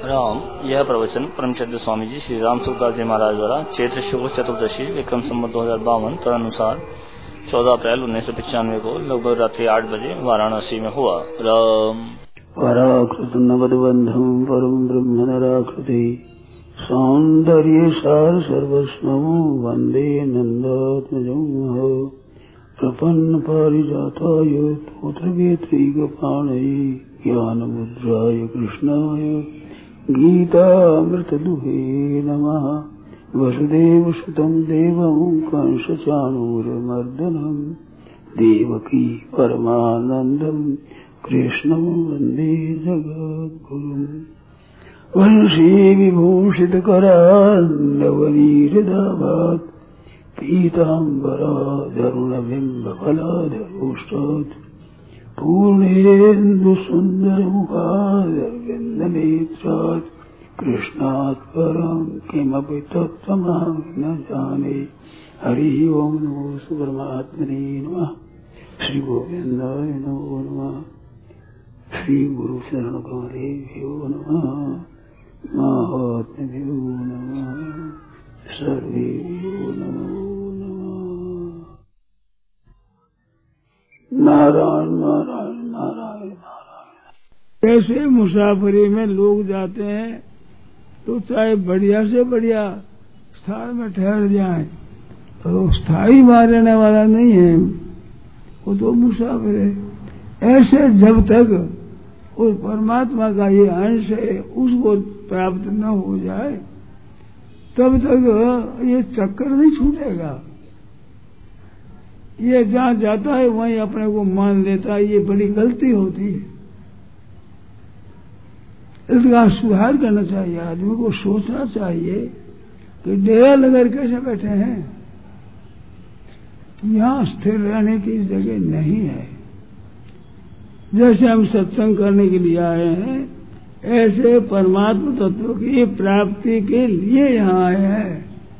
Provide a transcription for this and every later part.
राम। यह प्रवचन परमचंद्र स्वामी जी श्री राम सुखदास जी महाराज द्वारा चैत्र शुक्ल चतुर्दशी विक्रम संवत 2052 तदनुसार 14 अप्रैल 1995 को लगभग रात्रि 8 बजे वाराणसी में हुआ। राम। पराकृत नवदबंधम परम ब्रह्म नराकृति सौंदर्य सार सर्वस्वम वंदे नंदात्मजं प्रपन्न पारिजाताय तोत्रवेत्रैकपाणये ज्ञानमुद्राय कृष्णाय गीतामृतदुहे नमः। वसुदेवसुतं देवं कंसचाणूरमर्दनं देवकी परमानन्दं कृष्णं वन्दे जगद्गुरुम्। वंशी विभूषितकरान्नवनीरदाभात् पीताम्बराधरुणबिम्बफलाधरोष्टात् पूर्णेन्दुसुन्दरमुखादरविन्दनेत्रात् कृष्णात् परं किमपि तत्त्वमहं न जाने। हरि ओं नमो परमात्मने नमः। श्री गोविन्दाय नमो नमः। श्री गुरु शरण कमलेभ्यो नमः। महात्म्यो नमः। सर्वेभ्यो नमो नमः। नारायण नारायण नारायण नारायण। ऐसे मुसाफरी में लोग जाते हैं तो चाहे बढ़िया से बढ़िया स्थान में ठहर जाएं, तो स्थायी वहां रहने वाला नहीं है, वो तो मुसाफिर है। ऐसे जब तक उस परमात्मा का ये अंश है उसको प्राप्त न हो जाए तब तक ये चक्कर नहीं छूटेगा। ये जहाँ जाता है वहीं अपने को मान लेता है, ये बड़ी गलती होती है। इसका सुधार करना चाहिए। आदमी को सोचना चाहिए कि डेरा लेकर कैसे बैठे हैं, यहाँ स्थिर रहने की जगह नहीं है। जैसे हम सत्संग करने के लिए आए हैं, ऐसे परमात्मा तत्व की प्राप्ति के लिए यहाँ आए हैं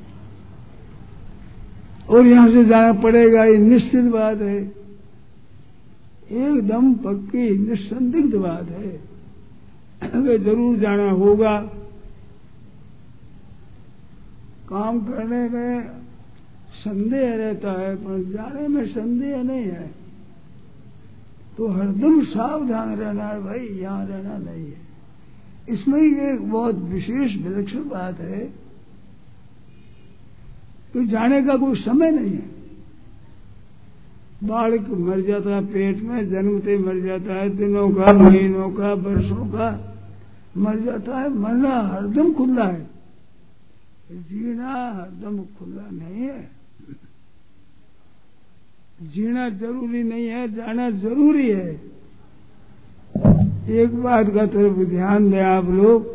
और यहाँ से जाना पड़ेगा, ये निश्चित बात है, एकदम पक्की निसंदिग्ध बात है। अगर जरूर जाना होगा। काम करने में संदेह रहता है पर जाने में संदेह नहीं है, तो हरदम सावधान रहना है भाई, यहाँ रहना नहीं है। इसमें एक बहुत विशेष विलक्षण बात है कि जाने का कोई समय नहीं है। बालक मर जाता है पेट में, जन्मते मर जाता है, दिनों का, महीनों का, वर्षों का मर जाता है। मरना हरदम खुला है, जीना हरदम खुला नहीं है। जीना जरूरी नहीं है, जाना जरूरी है। एक बात का तरफ ध्यान दें आप लोग,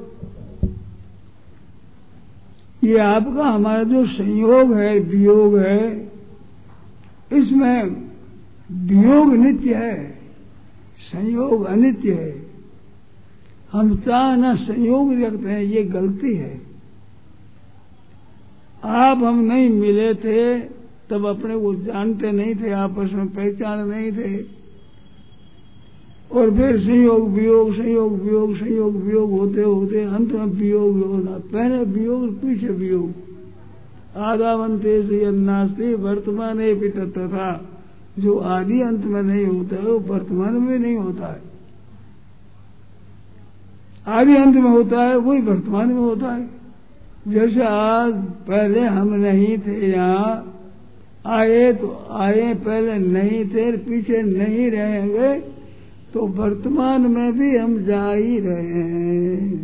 ये आपका हमारा जो संयोग है, वियोग है, इसमें वियोग नित्य है, संयोग अनित्य है। हम चाहना संयोग रखते हैं, ये गलती है। आप हम नहीं मिले थे तब अपने को जानते नहीं थे, आपस में पहचान नहीं थे, और फिर संयोग वियोग संयोग वियोग संयोग वियोग होते होते अंत में वियोग होना। पहले वियोग पीछे वियोग। आदावंते से अन्नास्ति वर्तमान भी तथा, जो आदि अंत में नहीं होता है वो वर्तमान में नहीं होता है। आदि अंत में होता है वही वर्तमान में होता है। जैसे आज पहले हम नहीं थे, यहाँ आए तो आए, पहले नहीं थे, पीछे नहीं रहेंगे, तो वर्तमान में भी हम जा ही रहे हैं,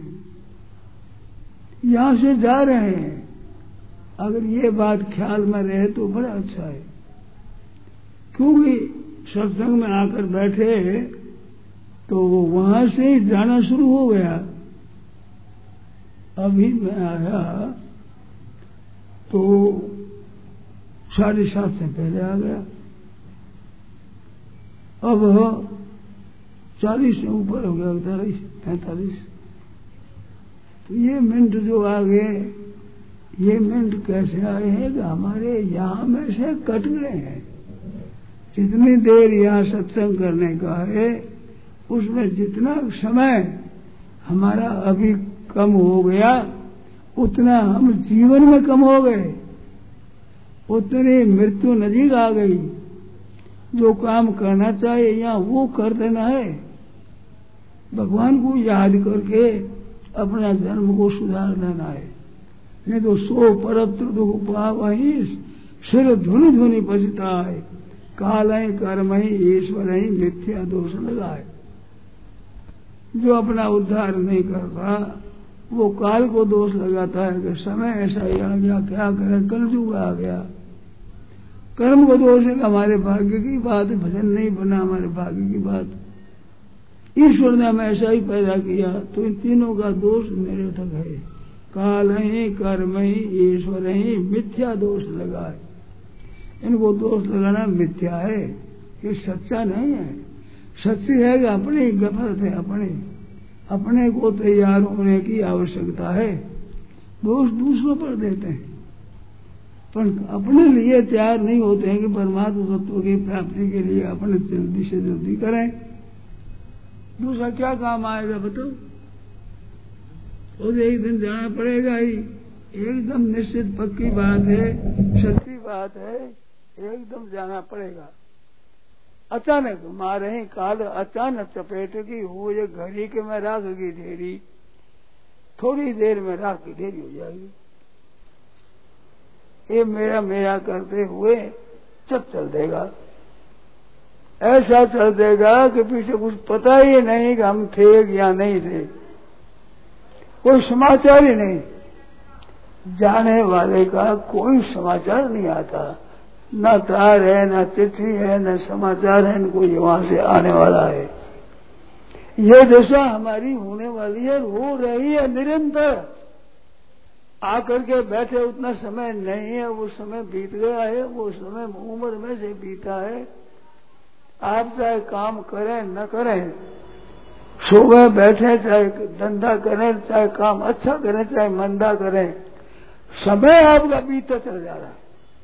यहां से जा रहे हैं। अगर ये बात ख्याल में रहे तो बड़ा अच्छा है, क्योंकि सत्संग में आकर बैठे तो वहां से ही जाना शुरू हो गया। अभी मैं आया तो 7:30 से पहले आ गया, अब 40 से ऊपर हो गया, 45। तो ये मिनट जो आ गए, ये मिनट कैसे आए हैं कि हमारे यहाँ में से कट गए हैं। जितनी देर यहाँ सत्संग करने का है उसमें जितना समय हमारा अभी कम हो गया उतना हम जीवन में कम हो गए, उतनी मृत्यु नजीक आ गई। जो काम करना चाहिए यहाँ वो कर देना है, भगवान को याद करके अपना जन्म को सुधार लेना है। नहीं तो सो परत्र दुख पावहि सिर धुनि धुनि पछताए, काल कर्म ही ईश्वर ही मिथ्या दोष लगाए। जो अपना उद्धार नहीं करता वो काल को दोष लगाता है कि समय ऐसा ही आ गया, क्या करे, कलयुग आ गया। कर्म को दोष है, हमारे भाग्य की बात, भजन नहीं बना हमारे भाग्य की बात, ईश्वर ने हमें ऐसा ही पैदा किया, तो इन तीनों का दोष मेरे तक है। काल ही कर्म ही ईश्वर ही मिथ्या दोष लगाए। इनको दोष लगाना मिथ्या है, ये सच्चा नहीं है। सच्ची है कि अपनी गफलत है, अपने को तैयार होने की आवश्यकता है। दोष दूसरों पर देते हैं पर अपने लिए तैयार नहीं होते हैं कि परमात्मा तत्व की प्राप्ति के लिए अपने जल्दी से जल्दी करें। दूसरा क्या काम आएगा बताओ? और एक दिन जाना पड़ेगा ही, एकदम निश्चित पक्की बात है, सच्ची बात है, एकदम जाना पड़ेगा। अचानक मारे ही काल अचानक चपेट की हो, ये घड़ी के में राख की ढेरी, थोड़ी देर में राख की ढेरी हो जाएगी। ये मेरा मेरा करते हुए चल देगा, ऐसा चल देगा कि पीछे कुछ पता ही नहीं कि हम थे या नहीं थे, कोई समाचार ही नहीं, जाने वाले का कोई समाचार नहीं आता, न तार है, न चिट्ठी है, न समाचार है, न कोई वहां से आने वाला है। ये दशा हमारी होने वाली है, हो रही है निरंतर। आकर के बैठे उतना समय नहीं है, वो समय बीत गया है, वो समय उम्र में से बीता है। आप चाहे काम करें न करें, सुबह बैठे चाहे धंधा करें, चाहे काम अच्छा करें चाहे मंदा करें, समय आपका बीता चल जा रहा है।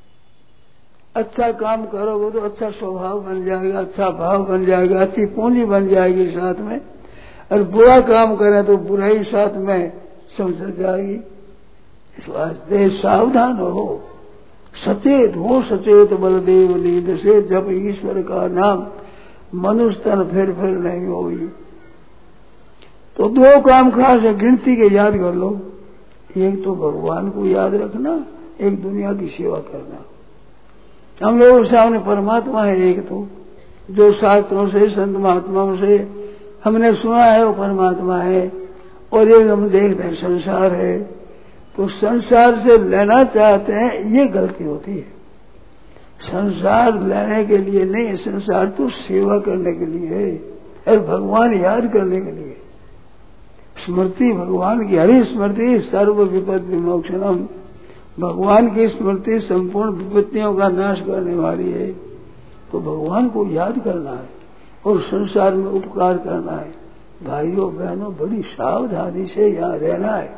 अच्छा काम करोगे तो अच्छा स्वभाव बन जाएगा, अच्छा भाव बन जाएगा, अच्छी पूंजी बन जाएगी साथ में, और बुरा काम करें तो बुराई साथ में समझ जाएगी। इस वास्ते सावधान हो, सचेत हो, सचेत बलदेव नींद से जब ईश्वर का नाम मनुष्य तन फिर नहीं होगी। तो दो काम खास है, गिनती के याद कर लो। एक तो भगवान को याद रखना, एक दुनिया की सेवा करना। हम लोगों के सामने परमात्मा है एक, तो जो शास्त्रों से संत महात्माओं से हमने सुना है वो परमात्मा है, और एक हम देखते हैं संसार है। तो संसार से लेना चाहते हैं, ये गलती होती है। संसार लेने के लिए नहीं, संसार तो सेवा करने के लिए है और भगवान याद करने के लिए। स्मृति भगवान की, हरि स्मृति सर्व विपद विमोक्षणम, भगवान की स्मृति संपूर्ण विपत्तियों का नाश करने वाली है। तो भगवान को याद करना है और संसार में उपकार करना है। भाइयों बहनों, बड़ी सावधानी से यहाँ रहना है।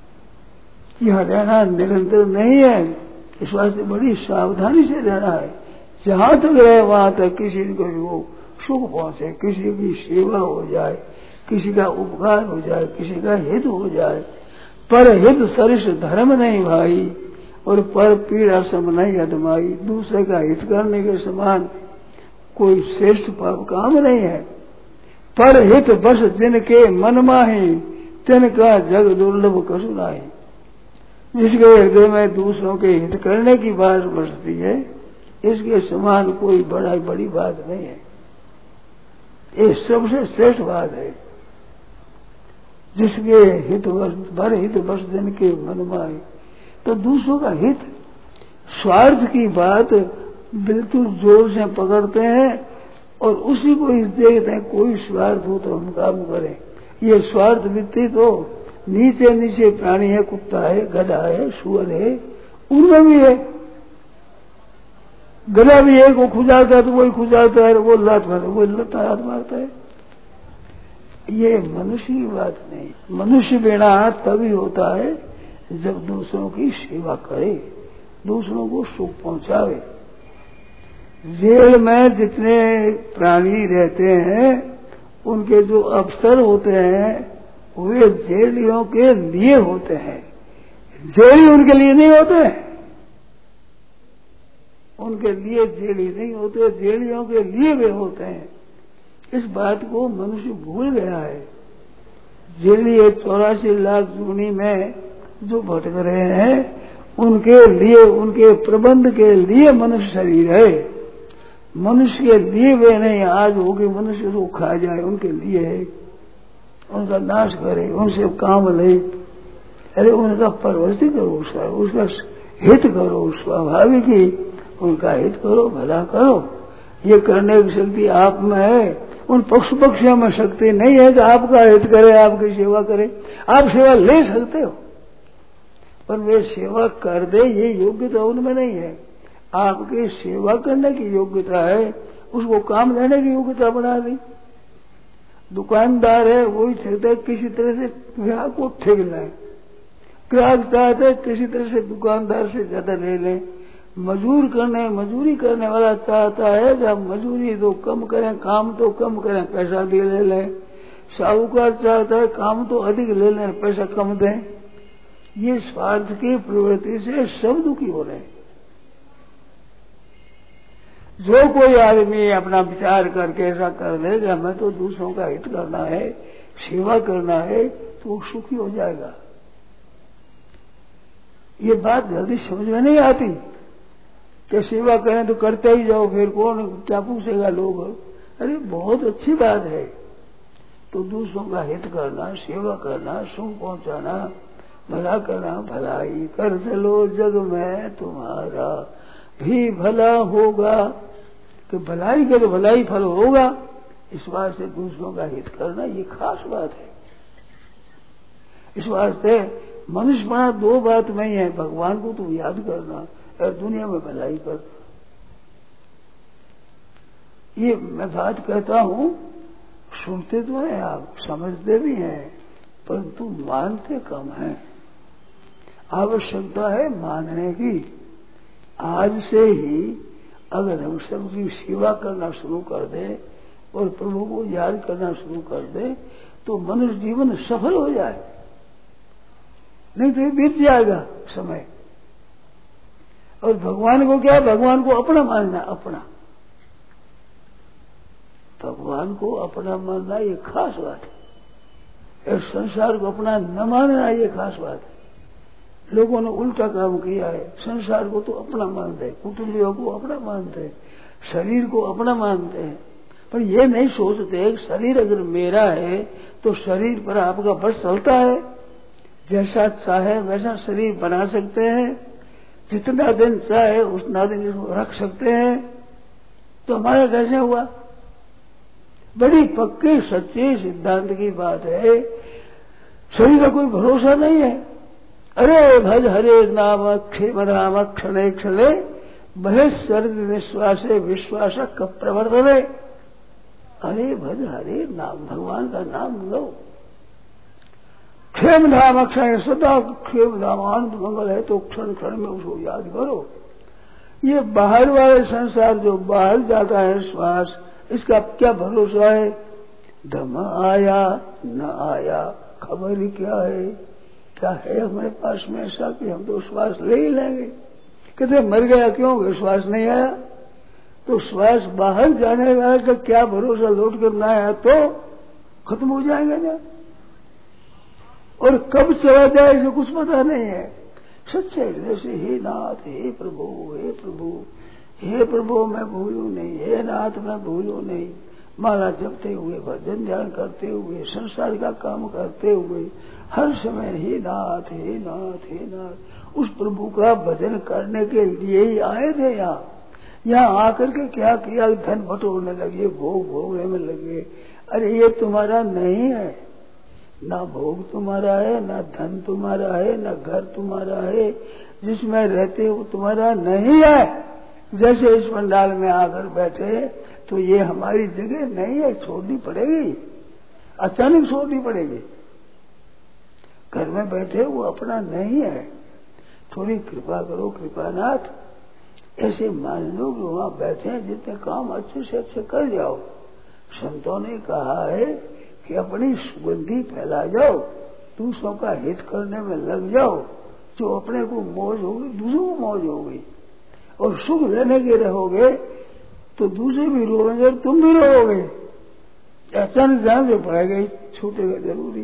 यहाँ रहना निरंतर नहीं है, इस वास्ते बड़ी सावधानी से रहना है। जहां तक रहे वहां तक किसी को भी वो सुख पहुंचे, किसी की सेवा हो जाए, किसी का उपकार हो जाए, किसी का हित हो जाए। पर हित सरिष धर्म नहीं भाई, और पर पीड़ा सम नहीं अदमाई। दूसरे का हित करने के समान कोई श्रेष्ठ पाप काम नहीं है। पर हित बस जिनके मन माही, तिनका जग दुर्लभ कसु नाही। जिसके हृदय में दूसरों के हित करने की बात बसती है, इसके समान कोई बड़ी बात नहीं है। ये सबसे श्रेष्ठ बात है। जिसके हित बस जिनके मन माही, तो दूसरों का हित, स्वार्थ की बात बिल्कुल जोर से पकड़ते हैं और उसी को देखते हैं। कोई स्वार्थ हो तो हम काम करें। ये स्वार्थ वृत्ति तो नीचे नीचे प्राणी है, कुत्ता है, गधा है, सुअर है, उनमें भी है। गधा भी है, वो खुजाता है तो वही खुजाता है, वो लात मारता है, वो लात मारता है। ये मनुष्य की बात नहीं। मनुष्य बिना तभी होता है जब दूसरों की सेवा करे, दूसरों को सुख पहुंचावे। जेल में जितने प्राणी रहते हैं, उनके जो अफसर होते हैं वे जेलियों के लिए होते हैं, जेली उनके लिए नहीं होते, उनके लिए जेली नहीं होते, जेलियों के लिए वे होते हैं। इस बात को मनुष्य भूल गया है। जेली 84 लाख जूनी में जो भटक रहे हैं, उनके लिए, उनके प्रबंध के लिए मनुष्य शरीर है। मनुष्य के लिए वे नहीं, आज होगी मनुष्य को खा जाए उनके लिए है, उनका नाश करे, उनसे काम ले। अरे उनका परवृत्ति करो, उसका हित करो, स्वाभाविक ही उनका हित करो, भला करो। ये करने की शक्ति आप में है, उन पशु पक्षियों में शक्ति नहीं है कि आपका हित करे, आपकी सेवा करे। आप सेवा ले सकते हो, पर वे सेवा कर दे ये योग्यता उनमें नहीं है। आपकी सेवा करने की योग्यता है, उसको काम लेने की योग्यता बना दी। दुकानदार है वही चाहते किसी तरह से ग्राहक को ठग लें, ग्राहक चाहते किसी तरह से दुकानदार से ज्यादा ले लें। मजूरी करने वाला चाहता है कि हम मजूरी तो कम करें, काम तो कम करें, पैसा भी ले लें। साहूकार चाहता है काम तो अधिक ले लें, पैसा कम दें। ये स्वार्थ की प्रवृत्ति से सब दुखी हो रहे हैं। जो कोई आदमी अपना विचार करके ऐसा कर दे कि हमें तो दूसरों का हित करना है, सेवा करना है, तो वो सुखी हो जाएगा। ये बात जल्दी समझ में नहीं आती कि सेवा करें तो करते ही जाओ, फिर कौन क्या पूछेगा लोग। अरे बहुत अच्छी बात है, तो दूसरों का हित करना, सेवा करना, सुख पहुंचाना, भला करना, भलाई कर चलो जग में तुम्हारा भी भला होगा। तो भलाई के तो भलाई फल होगा, इस वास्ते दूसरों का हित करना ये खास बात है। इस वास्ते मनुष्यपना दो बात में ही है, भगवान को तो याद करना और दुनिया में भलाई कर। ये मैं बात कहता हूं, सुनते तो हैं आप, समझते भी हैं, परंतु मानते कम हैं। आवश्यकता है मानने की। आज से ही अगर हम सबकी सेवा करना शुरू कर दें और प्रभु को याद करना शुरू कर दें, तो मनुष्य जीवन सफल हो जाए। नहीं तो बीत जाएगा समय। और भगवान को क्या, भगवान को अपना मानना, अपना भगवान को अपना मानना ये खास बात है। और संसार को अपना न मानना ये खास बात है। लोगों ने उल्टा काम किया है, संसार को तो अपना मानते हैं, कुटुंबियों को अपना मानते हैं, शरीर को अपना मानते हैं, पर ये नहीं सोचते शरीर अगर मेरा है तो शरीर पर आपका बस चलता है। जैसा चाहे वैसा शरीर बना सकते हैं, जितना दिन चाहे उतना दिन इसको रख सकते हैं। तो हमारा कैसे हुआ? बड़ी पक्की सच्ची सिद्धांत की बात है। शरीर का कोई भरोसा नहीं है। अरे भज हरे नाम क्षेम धाम क्षणे क्षणे बहिर्सर्ग निश्वासे विश्वास कब प्रवर्तने। अरे भज हरे नाम, भगवान का नाम लो। क्षेम धाम अक्षय, सदा क्षेम धाम आनंद मंगल है, तो क्षण क्षण में उसको याद करो। ये बाहर वाले संसार जो बाहर जाता है श्वास, इसका क्या भरोसा है? धम आया न आया खबर क्या है? क्या है हमारे पास में ऐसा कि हम तो श्वास ले ही लेंगे? कहते मर गया क्यों, श्वास नहीं आया? तो श्वास बाहर जाने वाला का क्या भरोसा, लौट कर ना आया तो खत्म हो जाएगा ना। और कब चला जाए जो कुछ पता नहीं है। सच्चे हृदय से हे नाथ, हे प्रभु, हे प्रभु, हे प्रभु मैं भूलूं नहीं, हे नाथ मैं भूलूं नहीं। माला जपते हुए, भजन ध्यान करते हुए, संसार का काम करते हुए, हर समय हे नाथ, हे नाथ, हे नाथ। उस प्रभु का भजन करने के लिए ही आए थे यहाँ आकर के क्या किया? धन बटोरने लगे, भोग भोगने में लगे। अरे ये तुम्हारा नहीं है, ना भोग तुम्हारा है, ना धन तुम्हारा है, ना घर तुम्हारा है, जिसमें रहते हो तुम्हारा नहीं है। जैसे इस पंडाल में आकर बैठे तो ये हमारी जगह नहीं है, छोड़नी पड़ेगी, अचानक छोड़नी पड़ेगी। घर में बैठे वो अपना नहीं है, थोड़ी कृपा करो कृपानाथ। ऐसे मान लो कि वहां बैठे जितने काम अच्छे से अच्छे कर जाओ। संतों ने कहा है कि अपनी सुगंधी फैला जाओ, दूसरों का हित करने में लग जाओ। जो अपने को मौज होगी दूसरों को मौज होगी, और सुख लेने के रहोगे तो दूसरे भी रोएंगे, तुम भी रोओगे। अचानक जान जो पड़ेगा, छूटेगा जरूरी।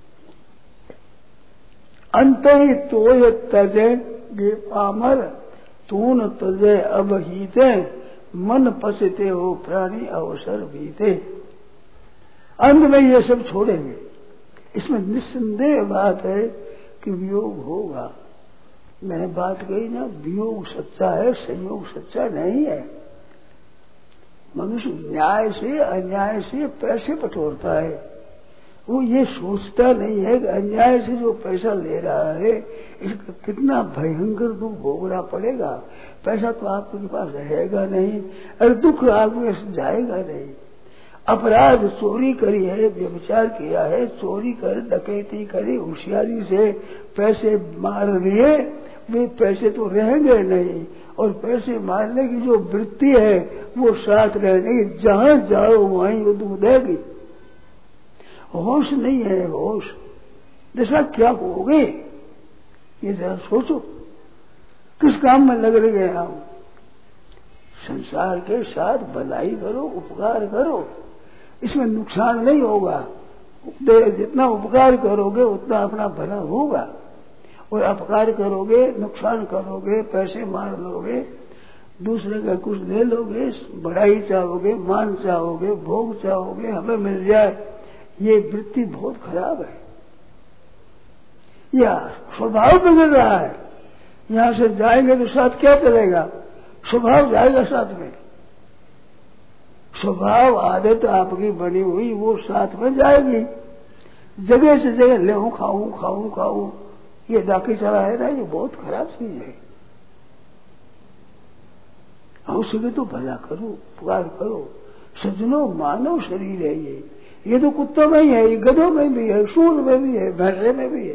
अंत ही तो तजे गे पामर, तून तजे अब हीते, मन पसते हो प्राणी अवसर बीते। अंत में ये सब छोड़ेंगे। इसमें निस्संदेह बात है कि वियोग होगा। मैंने बात कही ना, वियोग सच्चा है, संयोग सच्चा नहीं है। मनुष्य न्याय से अन्याय से पैसे बटोरता है, वो ये सोचता नहीं है कि अन्याय से जो पैसा ले रहा है इसका कितना भयंकर दुख भोगना पड़ेगा। पैसा तो आपके पास रहेगा नहीं, और दुख आग में जाएगा नहीं। अपराध चोरी करी है, व्यभिचार किया है, चोरी कर डकैती करी, होशियारी से पैसे मार लिए, वे पैसे तो रहेंगे नहीं। और पैसे मारने की जो वृत्ति है वो साथ रहने की, जहां जाओ वहीं वो दुख देगी। होश नहीं है, होश जैसा क्या होगे ये जरा सोचो। किस काम में लग रहे हैं हम? संसार के साथ भलाई करो, उपकार करो, इसमें नुकसान नहीं होगा। जितना उपकार करोगे उतना अपना भला होगा, और अपकार करोगे, नुकसान करोगे, पैसे मार लोगे, दूसरे का कुछ ले लोगे, बड़ाई चाहोगे, मान चाहोगे, भोग चाहोगे, हमें मिल जाए, ये वृत्ति बहुत खराब है। या स्वभाव बिगड़ रहा है। यहां से जाएंगे तो साथ क्या चलेगा? स्वभाव जाएगा साथ में। स्वभाव आदत आपकी बनी हुई वो साथ में जाएगी। जगह से जगह ले खाऊं खाऊं खाऊं, ये डाके चला है ना, ये बहुत खराब चीज है। उसके तो भला करो, उपकार करो। सज्जनों, मानव शरीर है ये तो कुत्तों में ही है, ये गधों में भी है, सूर में भी है, भैंसे में भी है,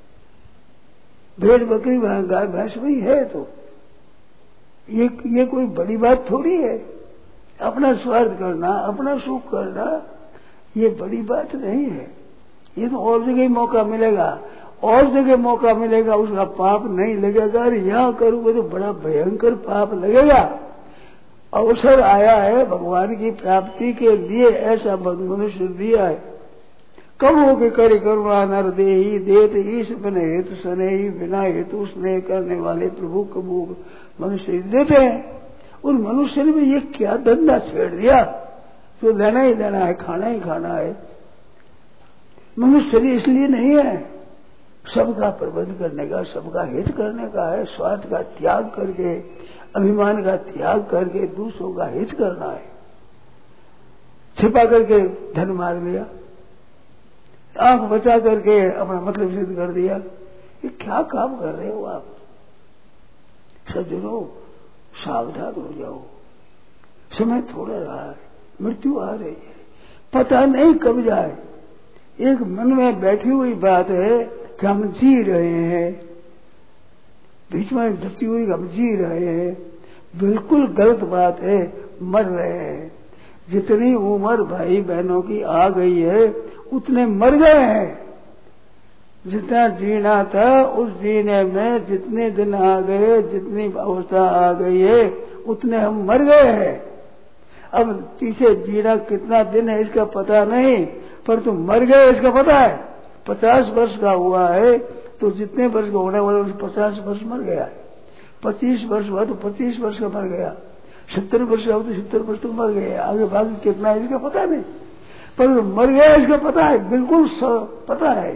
भेड़ बकरी गाय भैंस में ही है। तो ये कोई बड़ी बात थोड़ी है। अपना स्वार्थ करना, अपना सुख करना, ये बड़ी बात नहीं है। ये तो और जगह मौका मिलेगा, और जगह मौका मिलेगा, उसका पाप नहीं लगेगा। अरे यहां करूंगा तो बड़ा भयंकर पाप लगेगा। अवसर आया है भगवान की प्राप्ति के लिए, ऐसा मनुष्य दिया है। कब हो के करे करुणा नर देही देत ईश बने हेतु सने ही, बिना हेतु स्नेह करने वाले प्रभु कबू मनुष्य देते हैं। उन मनुष्य ने भी ये क्या धंधा छेड़ दिया, जो लेना ही लेना है, खाना ही खाना है। मनुष्य इसलिए नहीं है, सबका प्रबंध करने का, सबका हित करने का है। स्वार्थ का त्याग करके, अभिमान का त्याग करके दूसरों का हित करना है। छिपा करके धन मार लिया, आंख बचा करके अपना मतलब सिद्ध कर दिया। ये क्या काम कर रहे हो आप? सज्जनों, सावधान हो जाओ। समय थोड़ा रहा है, मृत्यु आ रही है, पता नहीं कब जाए। एक मन में बैठी हुई बात है कि हम जी रहे हैं, बीच में धसी हुई हम जी रहे हैं, बिल्कुल गलत बात है। मर रहे हैं। जितनी उम्र भाई बहनों की आ गई है उतने मर गए हैं। जितना जीना था उस जीने में जितने दिन आ गए, जितनी अवस्था आ गई है, उतने हम मर गए हैं। अब पीछे जीना कितना दिन है इसका पता नहीं, पर तुम मर गए इसका पता है। 50 वर्ष का हुआ है तो जितने वर्ष का होने वाले 50 वर्ष मर गया। 25 वर्ष हुआ तो 25 वर्ष का मर गया। 70 वर्ष का हुआ तो 70 वर्ष तो मर गए। आगे बाकी कितना है इसका पता नहीं, पर मर गया इसका पता है, बिल्कुल पता है।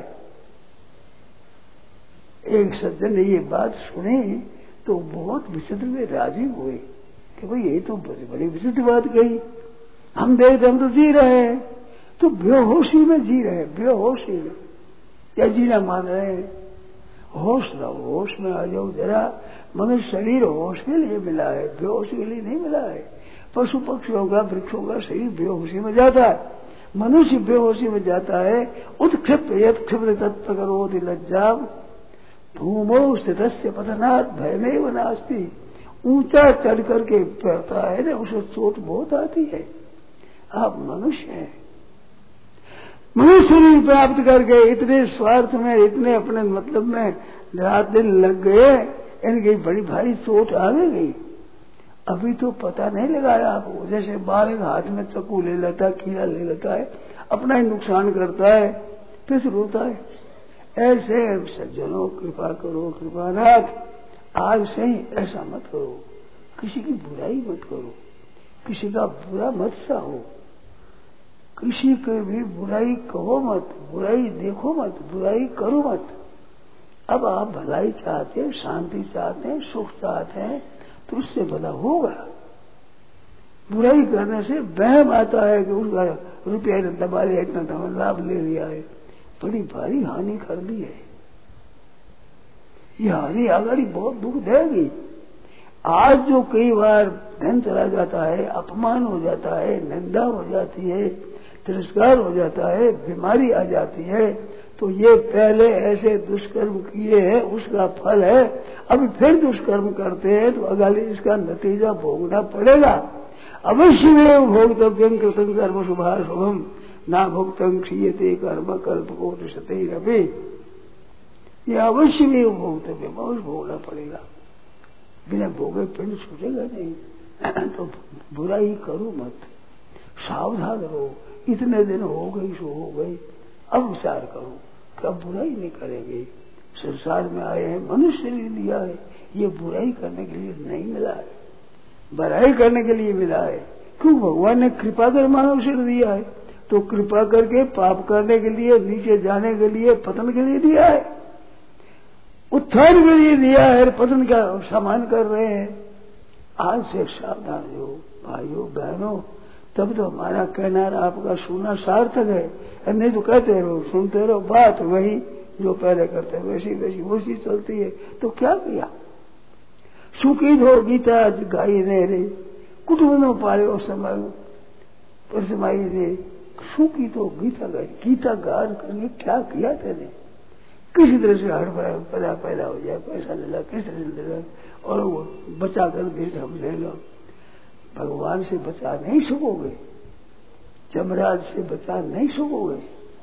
एक सज्जन ने ये बात सुनी तो बहुत विचित्र में राजी हुए कि भाई ये तो बड़ी विचित्र बात कही। हम देखते हम तो जी रहे हैं, तो बेहोशी में जी रहे हैं, बेहोशी में क्या जीना मान रहे हैं। होश रहो, होश में आ जाओ जरा। मनुष्य शरीर होश के लिए मिला है, बेहोशी के लिए नहीं मिला है। पशु पक्षियों का, वृक्षों का शरीर बेहोशी में जाता है, मनुष्य बेहोशी में जाता है। उत्क्षिप्त यत्क्षिप्त तत्व करोति लज्जा भूमौ स्थितस्य पतनात् भयमेव नास्ति। ऊंचा चढ़ करके पड़ता है ना, उसको चोट बहुत आती है। आप मनुष्य हैं, मनुष्य शरीर प्राप्त करके इतने स्वार्थ में, इतने अपने मतलब में रात दिन लग गए, इनकी बड़ी भारी चोट आ गई। अभी तो पता नहीं लगाया आपको। जैसे बालक हाथ में चाकू ले लेता है, कीड़ा ले लेता है, अपना ही नुकसान करता है, फिर रोता है। ऐसे सज्जनों कृपा करो, कृपानाथ आज से ही ऐसा मत करो, किसी की बुराई मत करो, किसी का बुरा मत चाहो, किसी की भी बुराई कहो मत, बुराई देखो मत, बुराई करो मत। अब आप भलाई चाहते हैं, शांति चाहते हैं, सुख चाहते हैं, तो उससे भला होगा। बुराई करने से वहम आता है कि उसका रुपया इतना दबा लिया, इतना लाभ ले लिया है, बड़ी भारी हानि कर दी है। ये हानि आगाड़ी बहुत दुख देगी। आज जो कई बार धन चला जाता है, अपमान हो जाता है, निंदा हो जाती है, तिरस्कार हो जाता है, बीमारी आ जाती है, तो ये पहले ऐसे दुष्कर्म किए हैं, उसका फल है। अभी फिर दुष्कर्म करते हैं तो अगले इसका नतीजा भोगना पड़ेगा। अवश्य में भोक्तव्यं कृतं कर्म शुभाशुभम ना भोक्तं क्षीयते कर्म कल्पकोटिशतैरपि। ये अवश्य में भोक्तव्य, अवश्य भोगना पड़ेगा, बिना भोगे पिंड छूटेगा नहीं। तो बुराई करो मत, सावधान रहो। इतने दिन हो गई सो हो गई, अब विचार करो कि अब बुराई नहीं करेंगे। संसार में आए हैं, मनुष्य ने दिया है, ये बुराई करने के लिए नहीं मिला है, बुराई करने के लिए मिला है। क्यों? भगवान ने कृपा कर मानव शरीर दिया है, तो कृपा करके पाप करने के लिए, नीचे जाने के लिए, पतन के लिए दिया है, उत्थान के लिए दिया है, पतन का सामान कर रहे हैं। आज से सावधान हो भाइयों बहनों, तब तो हमारा कहना आपका सुनना सार्थक है। नहीं तो कहते रहो, सुनते रहो, बात वही जो पहले करते वैसी वैसी वैसी चलती है। तो क्या किया? सुखी धो गीता गाई ने रे, कुटुंब पाड़ो समय पर समाई रे, सुखी तो गीता गाई। गीता गान करके क्या किया तेने? किसी तरह से हड़ पैदा हो जाए, पैसा ले ला, किस तरह से ले ला, और वो बचा कर भी हम ले लो। भगवान से बचा नहीं सकोगे, जमराज से बचा नहीं सकोगे।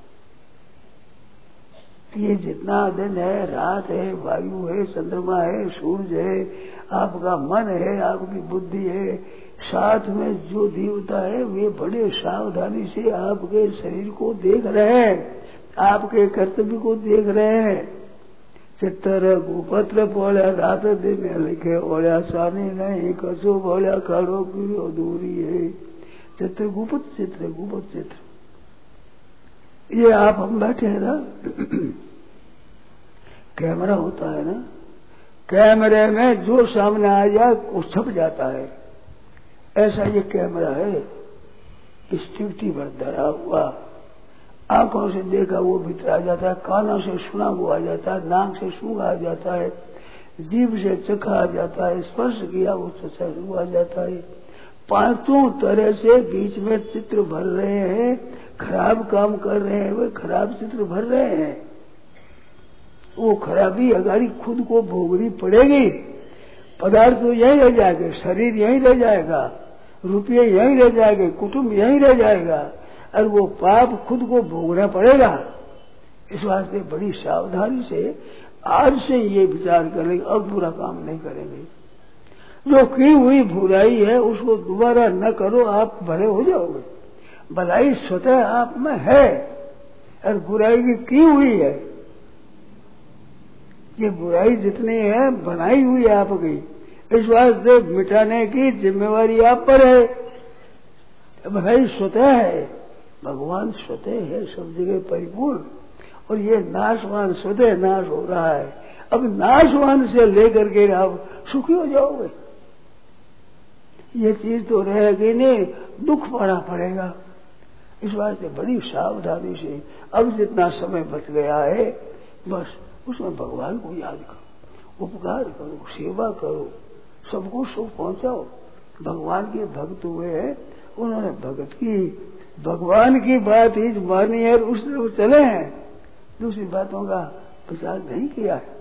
ये जितना दिन है, रात है, वायु है, चंद्रमा है, सूरज है, आपका मन है, आपकी बुद्धि है, साथ में जो देवता है वे बड़े सावधानी से आपके शरीर को देख रहे हैं, आपके कर्तव्य को देख रहे हैं। चित्र गुपत्र बोलिया रात दिन लिखे बोलिया सानी नहीं कसो बोलिया खड़ो की दूरी है। चित्र गुपत चित्र ये आप हम बैठे हैं ना, कैमरा होता है ना, कैमरे में जो सामने आ जाए वो छप जाता है। ऐसा ये कैमरा है, स्टिक्टी पर धरा हुआ, आंखों से देखा वो भीतर आ जाता है, कानों से सुना वो आ जाता है, नाक से सूंघा आ जाता है, जीभ से चखा आ जाता है, स्पर्श किया वो चखा आ जाता है। पांचों तरह से बीच में चित्र भर रहे हैं, खराब काम कर रहे हैं, वे खराब चित्र भर रहे हैं। वो खराबी अगाड़ी खुद को भोगनी पड़ेगी। पदार्थ तो यही रह जाएगा, शरीर यही रह जाएगा, रुपये यही रह जाएंगे, कुटुंब यही रह जाएगा, और वो पाप खुद को भोगना पड़ेगा। इस वास्ते बड़ी सावधानी से आज से ये विचार करेंगे, अब बुरा काम नहीं करेंगे। जो की हुई बुराई है उसको दोबारा न करो, आप भले हो जाओगे। भलाई स्वतः आप में है और बुराई की हुई है। ये बुराई जितनी है बनाई हुई है आपकी, इस वास्ते मिटाने की जिम्मेवारी आप पर है। भलाई स्वतः है, भगवान स्वतः है, सब जगह परिपूर्ण, और ये नाशवान स्वतः नाश हो रहा है। अब नाशवान से लेकर के आप सुखी हो जाओगे। ये चीज तो रहेगी नहीं, दुख पाना पड़ेगा। इस वास्ते बड़ी सावधानी से अब जितना समय बच गया है बस उसमें भगवान को याद करो, उपकार करो, सेवा करो, सबको सुख पहुंचाओ। भगवान के भक्त हुए हैं, उन्होंने भगत की भगवान की बात ही मानी है, उस तरफ चले हैं, दूसरी बातों का विचार नहीं किया है।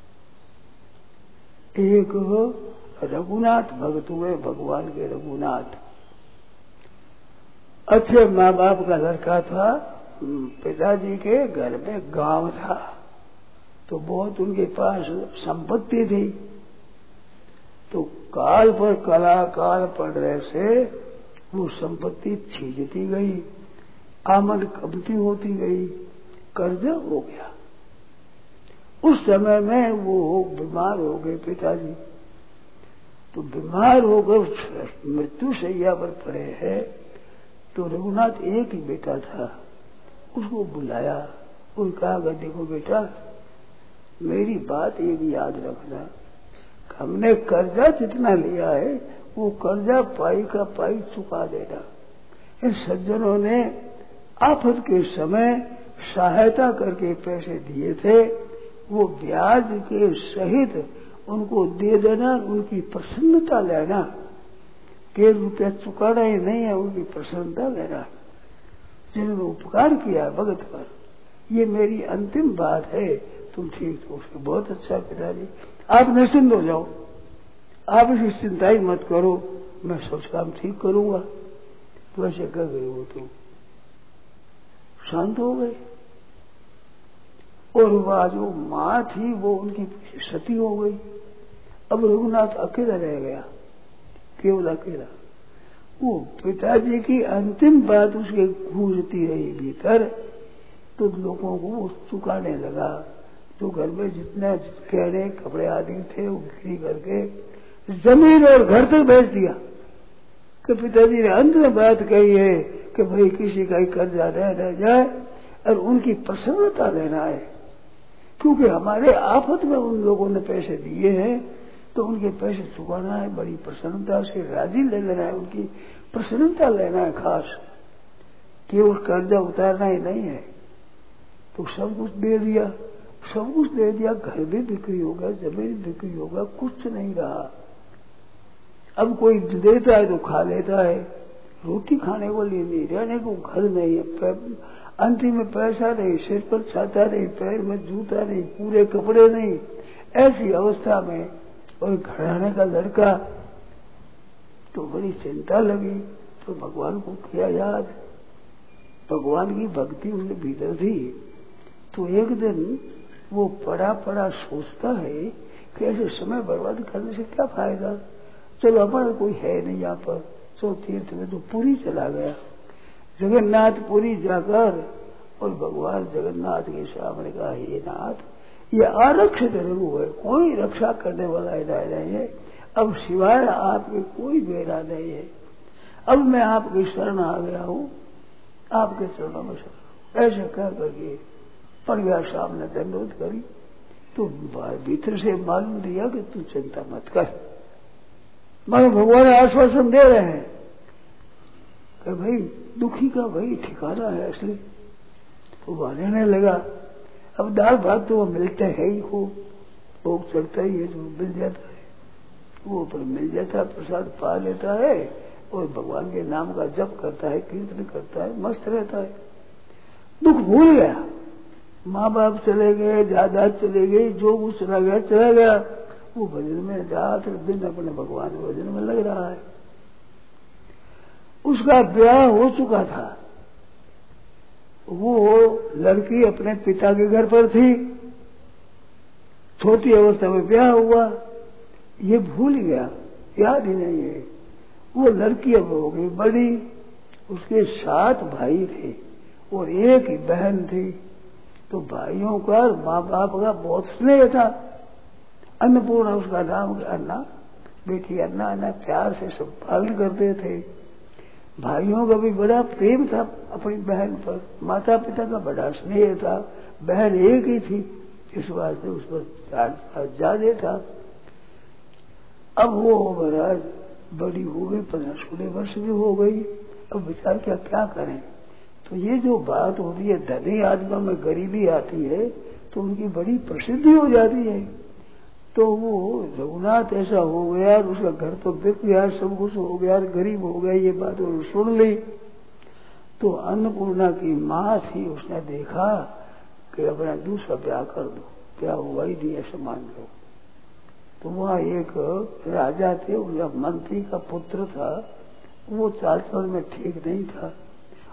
एक रघुनाथ भक्त हुए, भगवान के रघुनाथ, अच्छे माँ बाप का लड़का था, पिताजी के घर में गांव था, तो बहुत उनके पास संपत्ति थी। तो काल पर कला काल पड़ने से वो संपत्ति छीजती गई, आमद कमती होती गई, कर्जा हो गया। उस समय में वो बीमार हो गए पिताजी। तो बीमार होकर मृत्यु शैया पर पड़े हैं। तो रघुनाथ एक ही बेटा था, उसको बुलाया और कहा, देखो बेटा, मेरी बात एक याद रखना, हमने कर्जा जितना लिया है वो कर्जा पाई का पाई चुका देना। इन सज्जनों ने आफत के समय सहायता करके पैसे दिए थे, वो ब्याज के सहित उनको दे देना, उनकी प्रसन्नता लेना, के रुपया चुकाना ही नहीं है, उनकी प्रसन्नता लेना। जिन्होंने उपकार किया भगत पर, ये मेरी अंतिम बात है। तुम ठीक हो, उसको बहुत अच्छा पिताजी, आप निश्चिंत हो जाओ, आप इसकी चिंता ही मत करो, मैं सब काम ठीक करूंगा। तो ऐसे कह गए वो, तो शांत हो गए। और वह जो माँ थी वो उनकी सती हो गई। अब रघुनाथ अकेला रह गया, केवल अकेला। वो पिताजी की अंतिम बात उसके गूंजती रही भीतर, तो लोगों को वो चुकाने लगा। तो घर में जितने गहने कपड़े आदि थे वो बिक्री करके जमीन और घर तक बेच दिया। कि पिताजी ने अंत में बात कही है कि भाई किसी का ही कर्जा रह जाए और उनकी प्रसन्नता लेना है, क्योंकि हमारे आफत में उन लोगों ने पैसे दिए हैं, तो उनके पैसे चुकाना है, बड़ी प्रसन्नता से राजी ले लेना है, उनकी प्रसन्नता लेना है खास, केवल कर्जा उतारना ही नहीं है। तो सब कुछ दे दिया, सब कुछ दे दिया, घर भी बिक्री होगा, जमीन बिक्री होगा, कुछ नहीं रहा। अब कोई देता है तो खा लेता है, रोटी खाने को लिए नहीं, रहने को घर नहीं है, अंतिम में पैसा नहीं, सिर पर छाता नहीं, पैर में जूता नहीं, पूरे कपड़े नहीं, ऐसी अवस्था में और घराने का लड़का। तो बड़ी चिंता लगी, तो भगवान को किया याद, भगवान की भक्ति उसके भीतर थी। तो एक दिन वो पड़ा पड़ा सोचता है कि ऐसे समय बर्बाद करने से क्या फायदा, चलो हमारा कोई है नहीं यहाँ पर, चलो तीर्थ में तो पुरी चला गया। जगन्नाथपुरी जाकर और भगवान जगन्नाथ के सामने कहा, हे नाथ, ये आरक्षित रघु है, कोई रक्षा करने वाला नहीं है, अब सिवाय आपके कोई बेरा नहीं है, अब मैं आपकी शरण आ गया हूँ, आपके चरणों में शरण। ऐसे कह करके पड़ गया, सामने दंडोत करी। तो भीतर से मालूम दिया कि तू चिंता मत कर, मगर भगवान आश्वासन दे रहे हैं कि भाई दुखी का भाई ठिकाना है असली। तो वह रहने लगा। अब दाल भात तो वो मिलते है ही, खूब भोग चढ़ता ही है, जो मिल जाता है वो पर मिल जाता है, प्रसाद पा लेता है और भगवान के नाम का जप करता है, कीर्तन करता है, मस्त रहता है। दुख भूल गया, माँ बाप चले गए, जायदाद चले गई, जो कुछ चला गया, वो भजन में रात दिन अपने भगवान के भजन में लग रहा है। उसका ब्याह हो चुका था, वो लड़की अपने पिता के घर पर थी, छोटी अवस्था में ब्याह हुआ, ये भूल गया, याद ही नहीं है। वो लड़की अब हो गई बड़ी, उसके 7 भाई थे और एक ही बहन थी। तो भाइयों का और माँ बाप का बहुत स्नेह था। अन्नपूर्णा उसका नाम, अन्ना बेटी, अन्ना अन्ना प्यार से सब पालन करते थे। भाइयों का भी बड़ा प्रेम था अपनी बहन पर, माता पिता का बड़ा स्नेह था, बहन एक ही थी, इस वास्ते उस पर ज्यादा था। अब वो महाराज बड़ी हो गई, 15-16 वर्ष की हो गई। अब विचार क्या करें। तो ये जो बात होती है, धनी आत्मा में गरीबी आती है तो उनकी बड़ी प्रसिद्धि हो जाती है। तो वो रघुनाथ ऐसा हो गया, उसका घर तो बिक गया, सब कुछ हो गया, गरीब हो गया, ये बात उन्होंने सुन ली। तो अन्नपूर्णा की माँ थी, उसने देखा कि अपना दूसरा ब्याह कर दो, क्या हुआ ही नहीं ऐसा मान लो। तो वहाँ एक राजा थे, उनका मंत्री का पुत्र था, वो चाल चलन में ठीक नहीं था,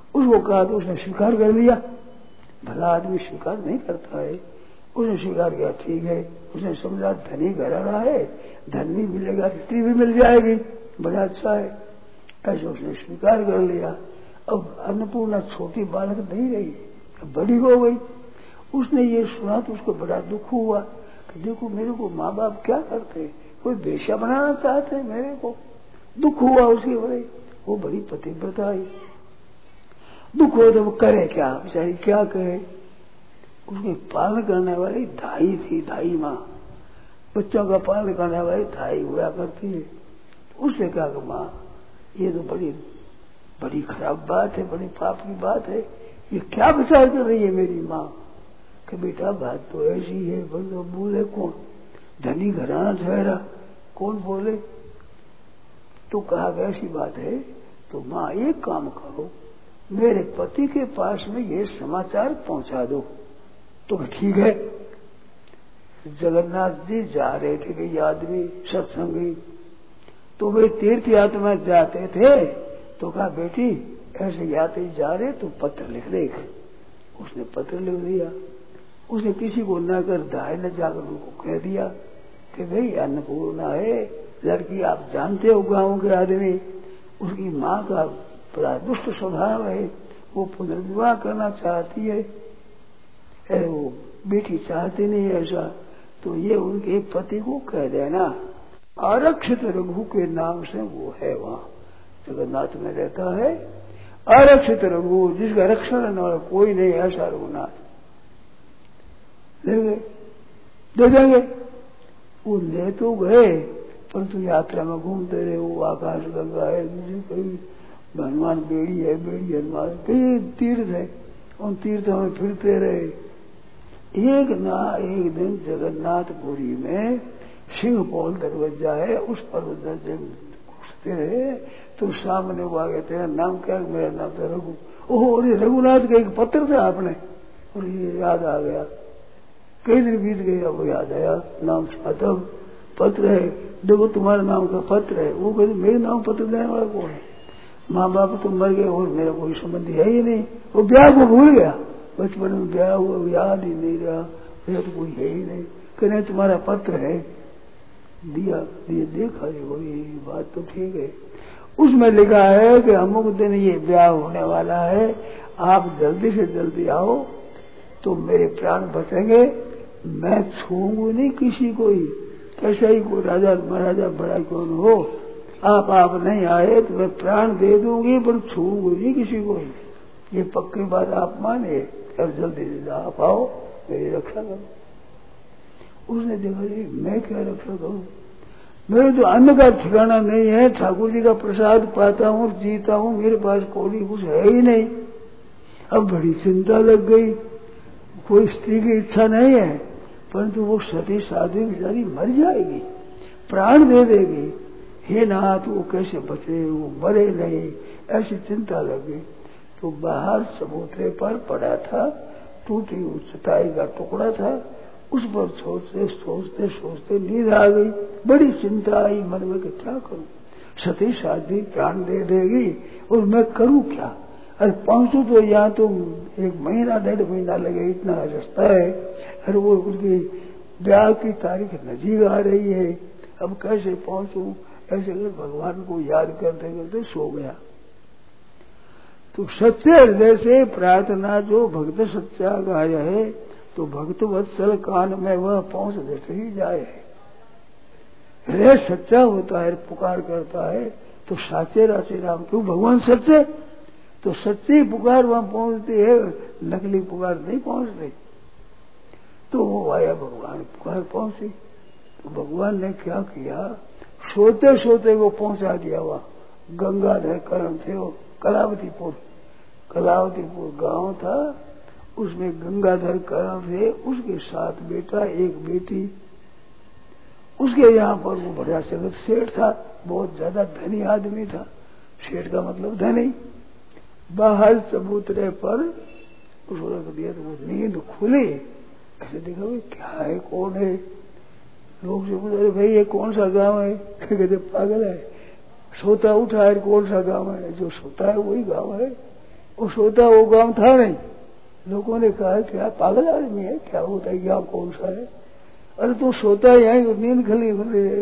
उसको कहा तो उसने स्वीकार कर लिया। भला आदमी स्वीकार नहीं करता है, उसने स्वीकार किया, ठीक है। उसने समझा धनी घराना है, धन भी मिलेगा, स्त्री भी मिल जाएगी, बड़ा अच्छा है, ऐसे उसने स्वीकार कर लिया। अब अन्नपूर्णा छोटी बालक नहीं रही, बड़ी हो गई। उसने ये सुना तो उसको बड़ा दुख हुआ कि देखो मेरे को माँ बाप क्या करते, कोई बेश्या बनाना चाहते हैं मेरे को। दुख हुआ उसके बड़े, वो बड़ी पतिव्रता आई। दुख हो तो वो करे क्या, बेचारी क्या कहे। उसके पालन करने वाली धाई थी, धाई माँ, बच्चों का पालन करने वाली धाई हुआ करती है। उससे कहा कि माँ ये तो बड़ी बड़ी खराब बात है, बड़ी पाप की बात है, ये क्या विचार कर रही है मेरी माँ। कि बेटा बात तो ऐसी है, पर तो बोले कौन, धनी घराना ठहरा, कौन बोले। तो कहा कि ऐसी बात है तो माँ एक काम करो, मेरे पति के पास में ये समाचार पहुंचा दो। तो ठीक है। जगन्नाथ जी जा रहे थे कई आदमी सत्संगी, तो वे तीर्थ यात्रा में जाते थे। तो कहा बेटी ऐसे यात्री जा रहे तो पत्र लिख दे। उसने पत्र लिख दिया। उसने किसी को न कर दाय न जाकर उनको कह दिया कि भाई अन्नपूर्णा है लड़की, आप जानते हो गांव के आदमी, उसकी माँ का बड़ा दुष्ट स्वभाव है, वो पुनर्विवाह करना चाहती है, वो बेटी चाहती नहीं ऐसा, तो ये उनके पति को कह देना। आरक्षित रघु के नाम से वो है, वहां जगन्नाथ में रहता है आरक्षित रघु, जिसका रक्षण करने वाला कोई नहीं, ऐसा रघुनाथ दे देंगे। वो ले तो गए, परंतु यात्रा में घूमते रहे। वो आकाश गंगा है, कहीं हनुमान बेड़ी है, बेड़ी हनुमान, कई तीर्थ है, उन तीर्थों में फिरते रहे। एक दिन जगन्नाथपुरी में सिंहपौल दरवाजा है, उस पर घुसते रहे तो सामने वो आ गए, तेरा नाम क्या है? मेरा नाम था रघु। ओह अरे रघुनाथ का एक पत्र था आपने, और ये याद आ गया। कई दिन बीत गए, अब याद आया, नाम साधव पत्र है, देखो तुम्हारे नाम का पत्र है। वो कहते मेरे नाम पत्र देने वाला कौन है? माँ बाप तो मर गए और मेरा कोई संबंधी है ही नहीं। वो ब्याह को भूल गया, बचपन में ब्याह हुआ, याद ही नहीं रहा, मेरा तो कोई है ही नहीं। कहने तुम्हारा पत्र है, दिया देखा, ये बात तो ठीक है। उसमें लिखा है कि अमुक दिन ये ब्याह होने वाला है, आप जल्दी से जल्दी आओ तो मेरे प्राण बचेंगे। मैं छूंगी नहीं किसी को ही, कैसा ही कोई राजा महाराजा बड़ा कौन हो, आप नहीं आए तो मैं प्राण दे दूंगी, पर छूंगी नहीं किसी को ही। ये पक्की बात आप माने, अब जल्दी से आप आओ, मेरी रक्षा करो। उसने देखा मैं क्या रक्षा करूं, मेरे तो अन्न का ठिकाना नहीं है, ठाकुर जी का प्रसाद पाता हूँ, जीता हूँ, मेरे पास कोई कुछ है ही नहीं। अब बड़ी चिंता लग गई। कोई स्त्री की इच्छा नहीं है, परंतु वो सती साध्वी बेचारी मर जाएगी, प्राण दे देगी। हे नाथ वो कैसे बचे, वो मरे नहीं, ऐसी चिंता लगी। तो बाहर चबूतरे पर पड़ा था, टूटी हुई चटाई का टुकड़ा था, उस पर सोचते सोचते सोचते नींद आ गई। बड़ी चिंता आई मन में कि क्या करूं, सती साध्वी प्राण दे देगी और मैं करूं क्या। अरे पहुंचू तो यहाँ तो 1 महीना 1.5 महीना लगे, इतना रास्ता है। अरे वो उसकी ब्याह की तारीख नजीक आ रही है, अब कैसे पहुंचू। ऐसे कर भगवान को याद करते करते सो गया। तो सच्चे हृदय से प्रार्थना जो भक्त सच्चा गाया है, तो भक्त वत्सल कान में वह पहुंच देते ही जाए। हृदय सच्चा होता है, पुकार करता है तो साचे राचे राम। क्यों भगवान सच्चे, तो सच्ची पुकार वहां पहुंचती है, नकली पुकार नहीं पहुंचती। तो वो आया भगवान, पुकार पहुंची। तो भगवान ने क्या किया, सोते सोते को पहुंचा दिया। वहां गंगाधर करण थे, वो कलावतीपुर गांव था, उसमें गंगाधर करण थे, उसके 7 बेटा 1 बेटी। उसके यहाँ पर वो बड़ा जगत सेठ था, बहुत ज्यादा धनी आदमी था। सेठ का मतलब धनी। बाहर चबूतरे पर उसको रख दिया तो वो नींद खुली। ऐसे देखा भाई क्या है, कौन है। लोग से पूछे भाई ये कौन सा गांव है, कहते पागल है, सोता उठा है, कौन सा गांव है, जो सोता है वही गांव है। वो सोता वो काम था नहीं। लोगों ने कहा क्या पागल आदमी है, क्या होता है, क्या कौन सा है? अरे तू सोता ही है, नींद खली खुली है।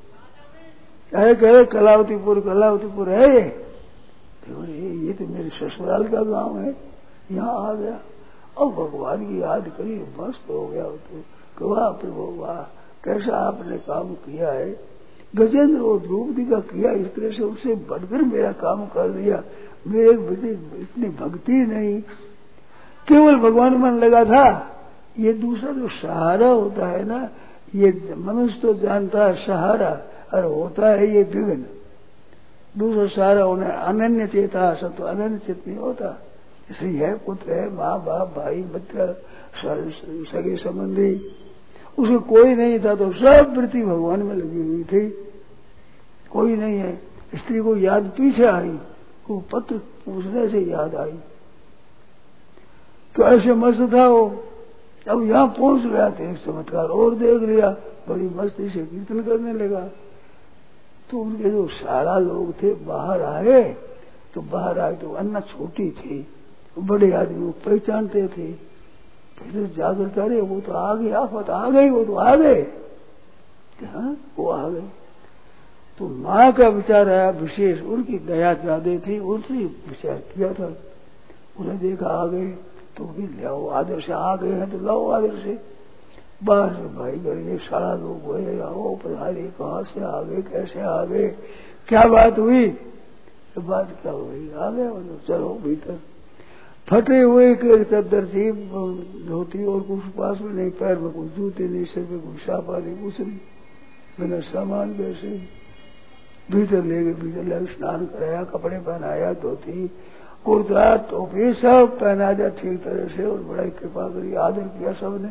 कहे कलावतीपुर है ये। देखो ये तो मेरे ससुराल का गांव है, यहाँ आ गया। अब भगवान की याद करी, मस्त हो गया। तो वाह प्रभु वाह, कैसा आपने काम किया है। गजेंद्र और द्रौपदी का किया इस तरह से, उससे बढ़कर मेरा काम कर दिया। मेरे बच्चे इतनी भक्ति नहीं, केवल भगवान मन लगा था। ये दूसरा जो सहारा होता है ना, ये मनुष्य तो जानता है सहारा, और होता है ये विघ्न। दूसरा सहारा होना अनन्य चेता, सब तो अनन्य चित नहीं होता। स्त्री है, पुत्र है, माँ बाप भाई मित्र सगे संबंधी, उसे कोई नहीं था तो सब वृत्ति भगवान में लगी हुई थी। कोई नहीं है। स्त्री को याद पीछे आई, वो पत्र पूछने से याद आई। तो ऐसे मस्त था वो। अब यहाँ पहुंच गया तो एक चमत्कार और देख लिया, बड़ी मस्ती से कीर्तन करने लगा। तो उनके जो सारा लोग थे बाहर आए, तो अन्ना छोटी थी, बड़े आदमी वो पहचानते थे। फिर जाकर करे वो तो आ गई, आफत आ गई, वो तो आ गए। हाँ वो आ गए। तो माँ का विचार आया विशेष, उनकी दया ज्यादा थी, उनसे विचार किया था। उन्हें देखा आ गए तो भी लाओ आदर से, आ गए हैं तो लाओ आदर से। बाहर से भाई गए, सारा लोग हुए, आओ पधारे, कहाँ से आ गए, कैसे आ गए, क्या बात हुई? बात क्या हुई? आ गए मतलब चलो भीतर। फटे हुए के चद्दर थी, धोती और कुछ पास में नहीं, पैर में कुछ जूते नहीं, सिर में कुछ साफा नहीं, कुछ नहीं, बिना सामान कैसे। भीतर ले गए, भीतर ले स्नान कराया, कपड़े पहनाया, धोती कुर्ता टोपी सब पहना दिया ठीक तरह से, और बड़ा कृपा करी, आदर किया सबने।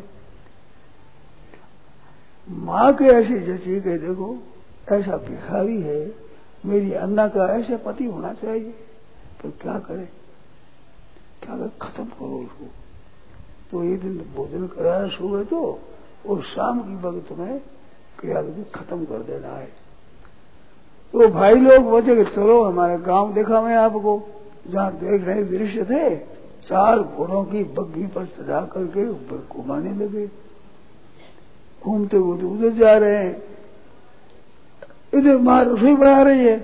माँ के ऐसी जची के देखो ऐसा भिखारी है, मेरी अन्ना का ऐसे पति होना चाहिए, तो क्या करे, क्या करे, खत्म करो उसको। तो एक दिन भोजन कराया सुबह तो, और शाम की वक्त में क्या खत्म कर देना है। तो भाई लोग बोले चलो हमारे गांव देखा मैं आपको, जहाँ देख रहे दृश्य थे, 4 घोड़ों की बग्घी पर चढ़ा करके ऊपर घुमाने लगे। घूमते घूमते उधर जा रहे हैं, इधर माँ रसोई बना रही है।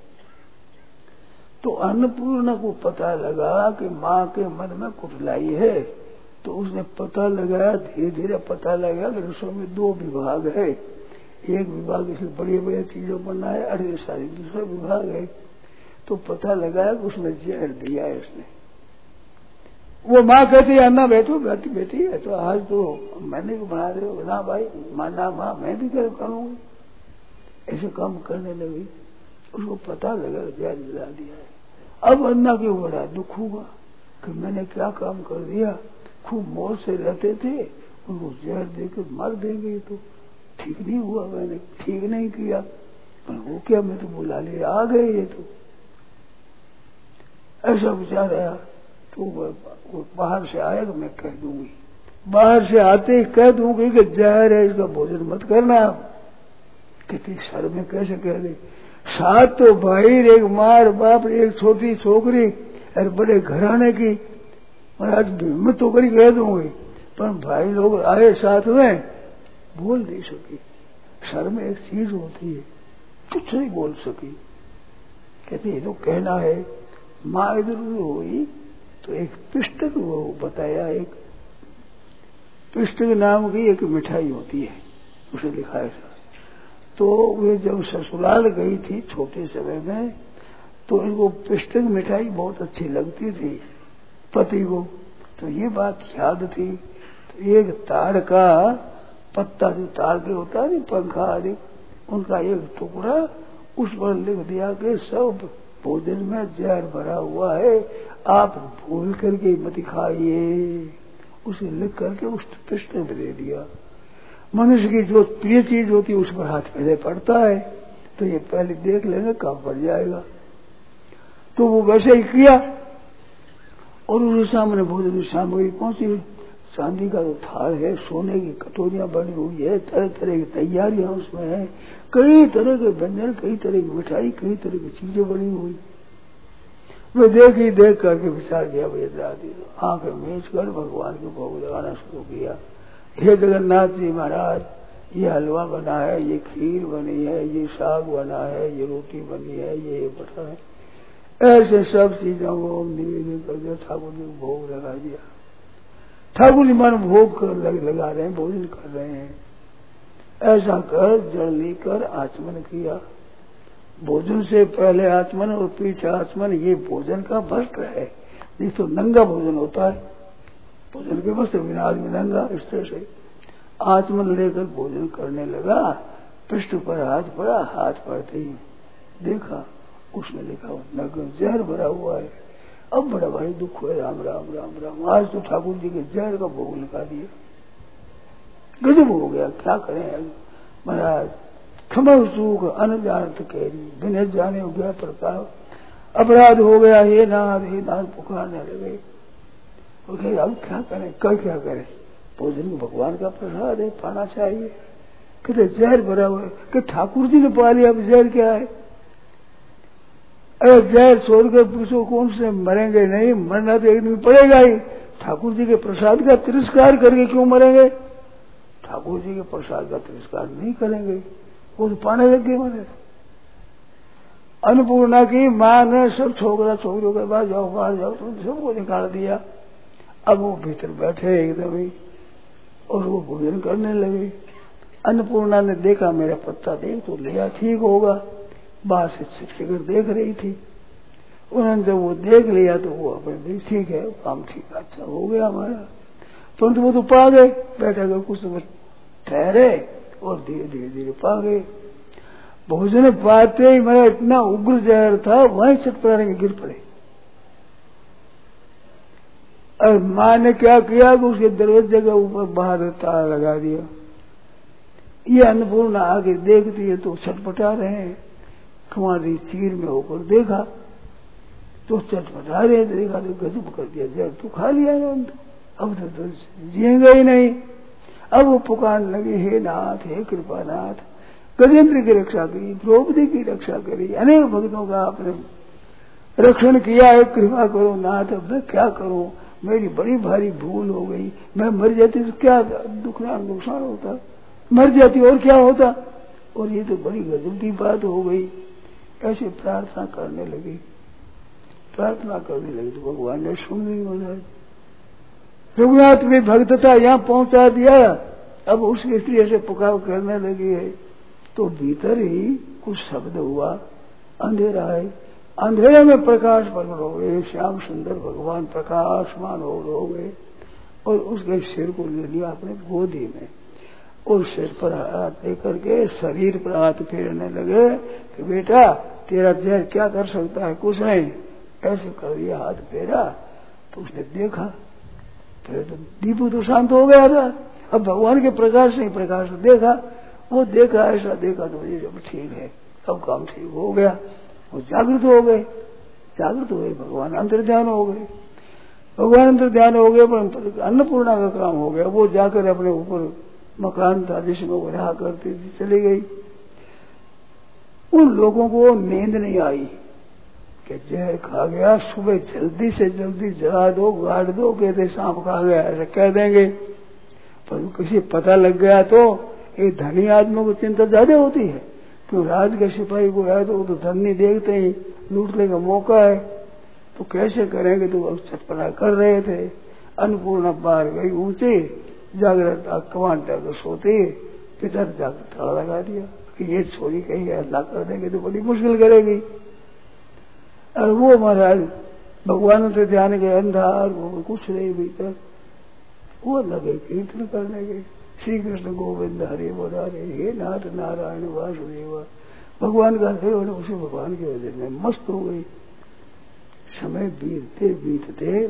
तो अन्नपूर्णा को पता लगा कि माँ के मन में कुटिलाई है, तो उसने पता लगाया, धीरे धीरे पता लगा कि रसोई में 2 विभाग है। एक विभाग इसे बड़ी बड़ी चीजों बनना है, अरे सारी दूसरा विभाग है। तो पता लगाया कि उसमें जहर दिया है उसने। वो माँ कहती है अन्ना बैठो, बेटी है तो आज तो मैंने क्यों बना रहे हो? ना भाई माना माँ मैं भी करूंगी। ऐसे काम करने लगी, उसको पता लगा जहर दिला दिया है। अब अन्ना के बड़ा दुख हुआ कि मैंने क्या काम कर दिया। खूब मौज से रहते थे, उनको जहर देकर मार देंगे, तो ठीक नहीं हुआ, मैंने ठीक नहीं किया। पर वो क्या, मैं तो बुला लिया, आ गए ये तो। ऐसा विचार आया तो वो बाहर से आएगा, मैं कह दूंगी, बाहर से आते ही कह दूंगी कि जहर है, इसका भोजन मत करना आप। कितनी सर में कैसे कह दे, 7 तो भाई, एक मार बाप, एक छोटी छोकरी और बड़े घराने की, और आज हिम्मत तो करी कह दूंगी, पर भाई लोग आए साथ में, बोल नहीं सकी। सर में एक चीज होती है, कुछ नहीं बोल सकी। कहती ये तो कहना है। माँ इधर उधर हुई तो एक पिष्टक वो बताया, एक पिष्टक नाम की एक मिठाई होती है, उसे लिखा है। तो वे जब ससुराल गई थी छोटे समय में, तो इनको पिष्टक मिठाई बहुत अच्छी लगती थी पति को। तो ये बात याद थी। तो एक ताड़ का पत्ता, जो ताड़ के होता है पंखा आदि, उनका एक टुकड़ा उस पर लिख दिया कि सब भोजन में जहर भरा हुआ है, आप भूल करके मत खाइए। उसे लिख करके उस पिष्ट में दे दिया। मनुष्य की जो प्रिय चीज होती है उस पर हाथ पहले पड़ता है, तो ये पहले देख लेंगे कब पड़ जाएगा। तो वो वैसे ही किया, और उसके सामने भोजन की सामग्री पहुंची। चांदी का जो थाल है, सोने की कटोरियां बनी हुई है, तरह तरह की तैयारियां उसमें है, कई तरह के व्यंजन, कई तरह की मिठाई, कई तरह की चीजें बनी हुई। मैं देख करके विचार किया भाई दादी तो आंखें मीच कर भगवान के भोग लगाना शुरू किया। हे जगन्नाथ जी महाराज, ये हलवा बना है, ये खीर बनी है, ये साग बना है, ये रोटी बनी है, ये बटा है, ऐसे सब चीजों को निवेदन कर दिया, ठाकुर जी को भोग लगा दिया। ठाकुर जी मान भोग कर लगा रहे हैं, भोजन कर रहे हैं। ऐसा कर जल लेकर आचमन किया। भोजन से पहले आचमन और पीछे आचमन, ये भोजन का वस्त्र है। नहीं तो नंगा भोजन होता है, भोजन के वस्त्र बिना आदमी नंगा। इस तरह से आचमन लेकर भोजन करने लगा। पृष्ठ पर हाथ पड़ा, हाथ पड़ते ही देखा उसमें लिखा हुआ नगर जहर भरा हुआ है। अब बड़ा भारी दुख हुआ, राम राम राम राम। आज तो ठाकुर जी के जहर का भोग लगा दिया, गजब हो गया। क्या करें महाराज, क्षमा सुख अनजानत कहरी, बिना जाने हो गया प्रकार, अपराध हो गया, हे नाथ पुकारने लगे। अब क्या करें, क्या करें, भोजन भगवान का प्रसाद है, पाना चाहिए। कहते जहर भरा हुआ है, कि ठाकुर जी ने पा लिया, अब जहर क्या है। अरे जहर छोड़कर पूछो कौन से मरेंगे, नहीं मरना तो एक दिन पड़ेगा ही। ठाकुर जी के प्रसाद का तिरस्कार करके क्यों मरेंगे, ठाकुर जी के प्रसाद का तिरस्कार नहीं करेंगे, वो तो पाने लग गए मरे। अन्नपूर्णा की मां ने सब छोकरा छोकरियों के बाद जाओ बाहर जाओ, तो सबको निकाल दिया। अब वो भीतर बैठे एकदम ही और वो भोजन करने लगे। अन्नपूर्णा ने देखा मेरा पत्ता देख तो लिया, ठीक होगा। बाहर से शिक्षकर देख रही थी, उन्होंने जब वो देख लिया तो वो अपने ठीक है, काम ठीक अच्छा हो गया हमारा। परंतु वो तो पा गए, बैठा कर कुछ ठहरे और धीरे धीरे धीरे पा गए। भोजन पाते ही मेरा इतना उग्र जहर था, वहीं चटपटाने के गिर पड़े। और माँ ने क्या किया कि उसके दरवाजे के ऊपर बाहर ताला लगा दिया। ये अन्नपूर्णा आगे देखती है तो छटपटा रहे हैं। कुमारी चीर में होकर देखा तो चटपटा रहे, देखा तो गजब कर दिया, जहर तो खा लिया इन्होंने, अब तो जिएंगे ही नहीं। अब वो पुकारने लगे, हे नाथ, हे कृपानाथ, गजेंद्र की रक्षा करी, द्रौपदी की रक्षा करी, अनेक भक्तों का आपने रक्षण किया है, कृपा करो नाथ। अब मैं क्या करूं, मेरी बड़ी भारी भूल हो गई। मैं मर जाती तो क्या नुकसान होता, मर जाती और क्या होता, और ये तो बड़ी गजब की बात हो गई। ऐसे प्रार्थना करने लगी, प्रार्थना करने लगी तो भगवान ने सुन ली। महाराज रघुनाथ में भक्तता यहाँ पहुंचा दिया। अब उसके इसलिए से पुकार करने लगी है तो भीतर ही कुछ शब्द हुआ, अंधेरा है, अंधेरे में प्रकाश प्रकट हो गए। श्याम सुंदर भगवान प्रकाशमान हो गए और उसके सिर को ले लिया अपने गोदी में और सिर पर हाथ लेकर के शरीर पर हाथ फेरने लगे कि बेटा तेरा जहर क्या कर सकता है, कुछ नहीं। ऐसे कर दिया, हाथ फेरा तो उसने देखा, फिर तो दीपू तो शांत हो गया था। अब भगवान के प्रकाश से प्रकाश देखा, वो देखा, ऐसा देखा तो ये जब ठीक है, अब काम ठीक हो गया। वो जागृत हो गए, जागृत हुए, भगवान अंतर्ध्यान हो गए। भगवान अंतर्ध्यान हो गए, पर अन्नपूर्णा का काम हो गया। वो जाकर अपने ऊपर मकान था जिसमें वो रहा करती थी, चली गई। उन लोगों को नींद नहीं आई कि जहर खा गया, सुबह जल्दी से जल्दी जला दो, गाड़ दो, कहते सांप खा गया, ऐसा कह देंगे। पर किसी पता लग गया तो एक धनी आदमी को चिंता ज्यादा होती है, तो राज के सिपाही को है तो वो तो धन नहीं देखते ही, लूटने का मौका है तो कैसे करेंगे, तो छटपटा कर रहे थे। अन्नपूर्णा बाहर गई ऊंचे, जागृत कमान डाकर सोते, पितर जाकर ताला लगा दिया कि ये छोरी कहीं अल्लाह कर देंगे तो बड़ी मुश्किल करेगी। और वो महाराज भगवान से ध्यान के अंधार वो कुछ नहीं भीतर, वो लगे कीर्तन करने के, श्री कृष्ण गोविंद हरे मुरारे, हे नाथ नारायण वासुदेवा। भगवान का सेवन उसी भगवान के वजह में मस्त हो गई। समय बीतते बीतते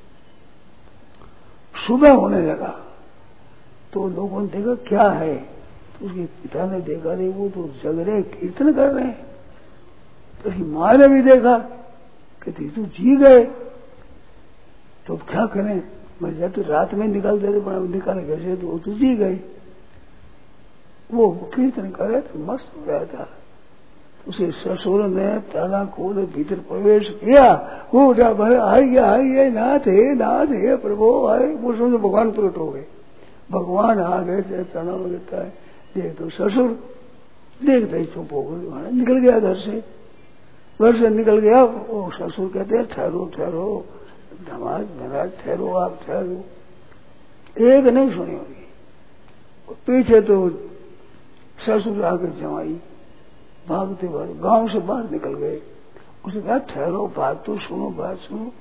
सुबह होने लगा तो लोगों ने देखा क्या है, तो उसके पिता ने देखा नहीं, वो तो जग रहे कीर्तन कर रहे हैं। तो उसकी माँ ने भी देखा कि तू जी गए, तो क्या करें, मर जाए तो रात में निकाल देते, बड़ा निकाल कैसे, तो वो जी गए। वो कीर्तन कर रहे थे, मस्त हो रहा था। उसे ससुर ने ताला खोल भीतर प्रवेश किया। वो उठा भाई आइए नाथ हे प्रभु आए। वो समझो भगवान प्रकट हो गए। भगवान आ गए से चढ़ा लगता है। देख तो ससुर देखते ही चुप हो गए, निकल गया घर से निकल गया। वो ससुर कहते हैं ठहरो धमाज महाराज ठहरो, आप ठहरो। एक नहीं सुनी होगी। पीछे तो ससुर आकर जमाई भागते भाग गांव से बाहर निकल गए। उसने कहा ठहरो, बात तो सुनो, बात सुनो।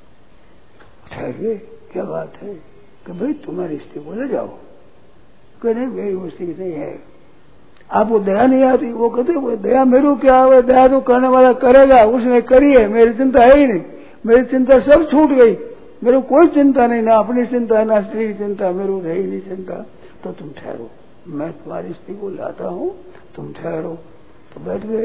ठहर गए, क्या बात है? कि भाई तुम्हारी स्त्री को ले जाओ। कह नहीं मेरी वो स्त्री नहीं है, आपको दया नहीं आती। वो कहते वो दया मेरे को क्या है, दया तो करने वाला करेगा, उसने करी है, मेरी चिंता है ही नहीं। मेरी चिंता सब छूट गई, मेरे को कोई चिंता नहीं, ना अपनी चिंता ना स्त्री की चिंता, मेरे को है ही नहीं चिंता। तो तुम ठहरो, मैं तुम्हारी स्त्री को लाता हूँ, तुम ठहरो। तो बैठ गए।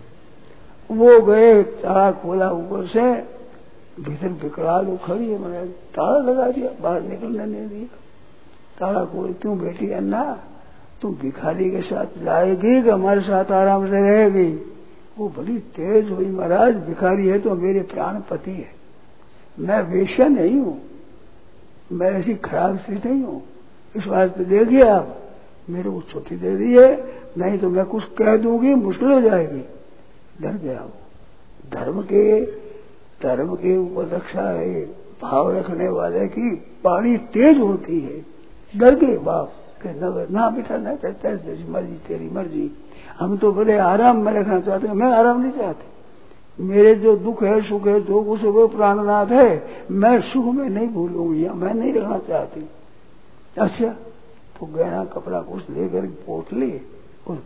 वो गए, ताला खोला ऊपर से, भीतर विकराल खड़ी है, मैंने ताला लगा दिया, बाहर निकलने नहीं दिया। ताला खोल, क्यों बेटी अन्ना, तुम भिखारी के साथ जाएगी कि हमारे साथ आराम से रहेगी? वो बड़ी तेज हुई, महाराज भिखारी है तो मेरे प्राण पति है, मैं वेश्या नहीं हूँ, मैं ऐसी खराब स्त्री नहीं हूँ। इस बात पे देखिए आप मेरे को छुट्टी दे दी है, नहीं तो मैं कुछ कह दूंगी, मुश्किल हो जाएगी। डर गया वो। धर्म के ऊपर रक्षा है, भाव रखने वाले की पानी तेज होती है। डर गए बाप के नगर ना बेटा ना कहता है, जैसी मर्जी तेरी मर्जी, हम तो बड़े आराम में रखना चाहते हैं। मैं आराम नहीं चाहती, मेरे जो दुख है सुख है जो कुछ वो प्राणनाथ है, मैं सुख में नहीं भूलूंगी, मैं नहीं रहना चाहती। अच्छा तो गहना कपड़ा कुछ लेकर पोट लिए और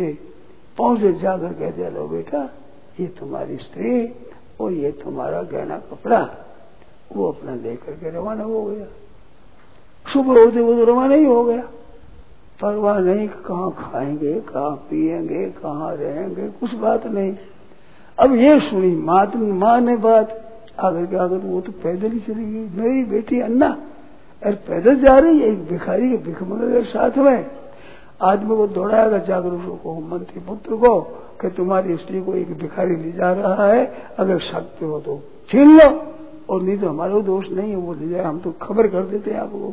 पहुंचे जाकर कहते लो बेटा ये तुम्हारी स्त्री और ये तुम्हारा गहना कपड़ा। वो अपना लेकर के रवाना हो गया। सुबह होते वो तो रवाना ही हो गया, परवाह नहीं कहाँ खाएंगे, कहाँ पिएंगे, कहाँ रहेंगे, कुछ बात नहीं। अब ये सुनी माँ ने बात, आकर वो तो पैदल ही चली गई। मेरी बेटी अन्ना अरे पैदल जा रही है, एक भिखारी के भिख मंगे साथ में। आदमी को दौड़ाएगा जाकर उसको मंत्री पुत्र को कि तुम्हारी स्त्री को एक भिखारी ले जा रहा है, अगर सकते हो तो छीन लो, और नहीं तो हमारा दोष नहीं है, वो ले जाए, हम तो खबर कर देते हैं आपको।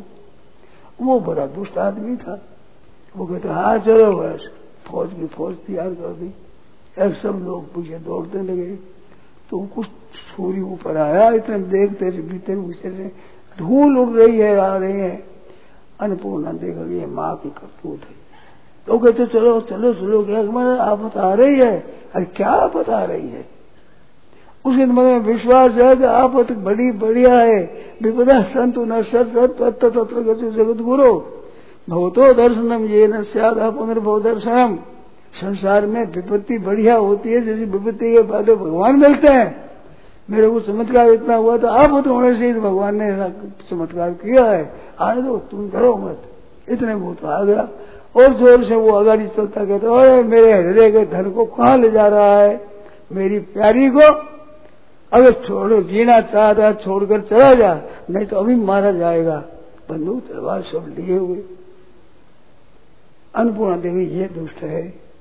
वो बड़ा दुष्ट आदमी था। वो कहते हाँ चलो बस, फौज तैयार कर दी। सब लोग पीछे दौड़ते लगे। तो कुछ सूर्य ऊपर आया, इतने देखते भीतर पीछे से धूल उड़ रही है, आ रही है। अन्नपूर्णा देख रही है, माँ की करतूत है। तो कहते चलो चलो चलो, क्या हमारा आफत आ रही है? अरे क्या आफत आ रही है? उसके मन में विश्वास है कि आफत बड़ी बढ़िया है। विपदा संतु न सत तत्र गति जगत गुरु भवतो दर्शनम ये न स्यादा पुनर्भव दर्शनम। संसार में विपत्ति बढ़िया होती है, जैसी विपत्ति के बाद भगवान मिलते हैं। मेरे को चमत्कार इतना हुआ तो आफत होने से भगवान ने चमत्कार किया है, आने दो, तुम डरो मत। इतने वो तो आ गया और जोर से वो आगे चलता कहता अरे मेरे हृदय के धन को कहाँ ले जा रहा है? मेरी प्यारी को अगर छोड़ो, जीना चाहता छोड़कर चला जा, नहीं तो अभी मारा जाएगा। बंदूक तलवार सब लिए हुए। अन्नपूर्णा देवी ये दुष्ट है,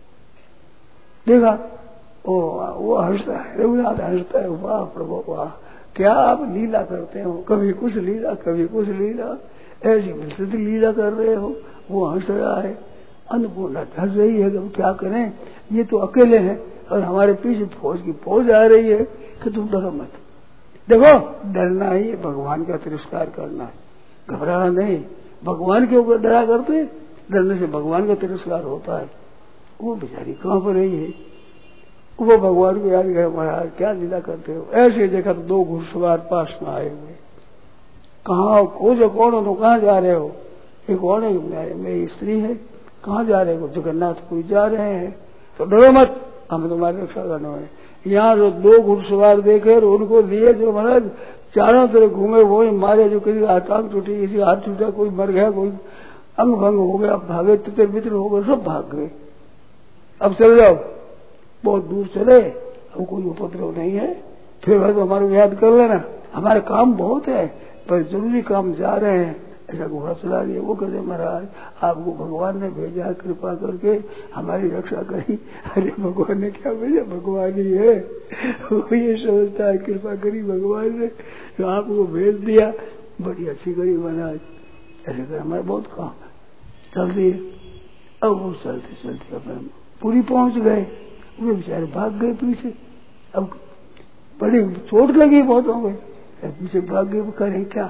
देखा वो हंसता है, रघुनाथ हंसता है, वाह प्रभु वाह, क्या आप लीला करते हो, कभी कुछ लीला कभी कुछ लीला, ऐसी विस्तृत लीला कर रहे हो। वो हंस रहा है, अन्नपूर्णा हंस रही है कि क्या करें, ये तो अकेले हैं और हमारे पीछे फौज की फौज आ रही है कि तुम डरो मत। देखो डरना ही भगवान का तिरस्कार करना है, घबराना नहीं। भगवान के ऊपर डरा करते, डरने से भगवान का तिरस्कार होता है। वो बेचारी कहाँ पर रही है, वो भगवान को याद गए, महाराज क्या लीला करते हो? ऐसे देखा तो दो घुड़सवार पास में आए हुए। कहाँ खोजो, कौन हो, तो कहाँ जा रहे हो? एक कौन है? मेरी स्त्री है। कहाँ जा रहे हो? जगन्नाथपुरी जा रहे हैं। तो डरो मत, हमें तुम्हारी रक्षा करने वाले। यहाँ जो दो घुड़सवार देखे और उनको लिए, जो महाराज चारों तरफ घूमे, वो ही मारे। जो किसी का टांग टूटी, किसी हाथ टूटा, कोई मर गया, कोई अंग भंग हो गया, भागे, तितर बितर हो गए, सब भाग गए। अब चले जाओ, बहुत दूर चले, अब कोई उपद्रव नहीं है, फिर तो हमारे याद कर लेना, हमारे काम बहुत है, पर जरूरी काम जा रहे हैं, ऐसा घोड़ा चला दिया। वो कहते महाराज आपको भगवान ने भेजा, कृपा करके हमारी रक्षा करी। अरे भगवान ने क्या भेजा, भगवान ही है। वो ये समझता है कृपा करी भगवान ने तो आपको भेज दिया, बड़ी अच्छी करी महाराज। ऐसे कर हमारे बहुत काम चल रही है। अब वो चलते चलते अपने पूरी पहुंच गए, वे बेचारे भाग गए पीछे। अब बड़ी चोट लगी बहुत हो गई, पीछे भाग गए, करें क्या।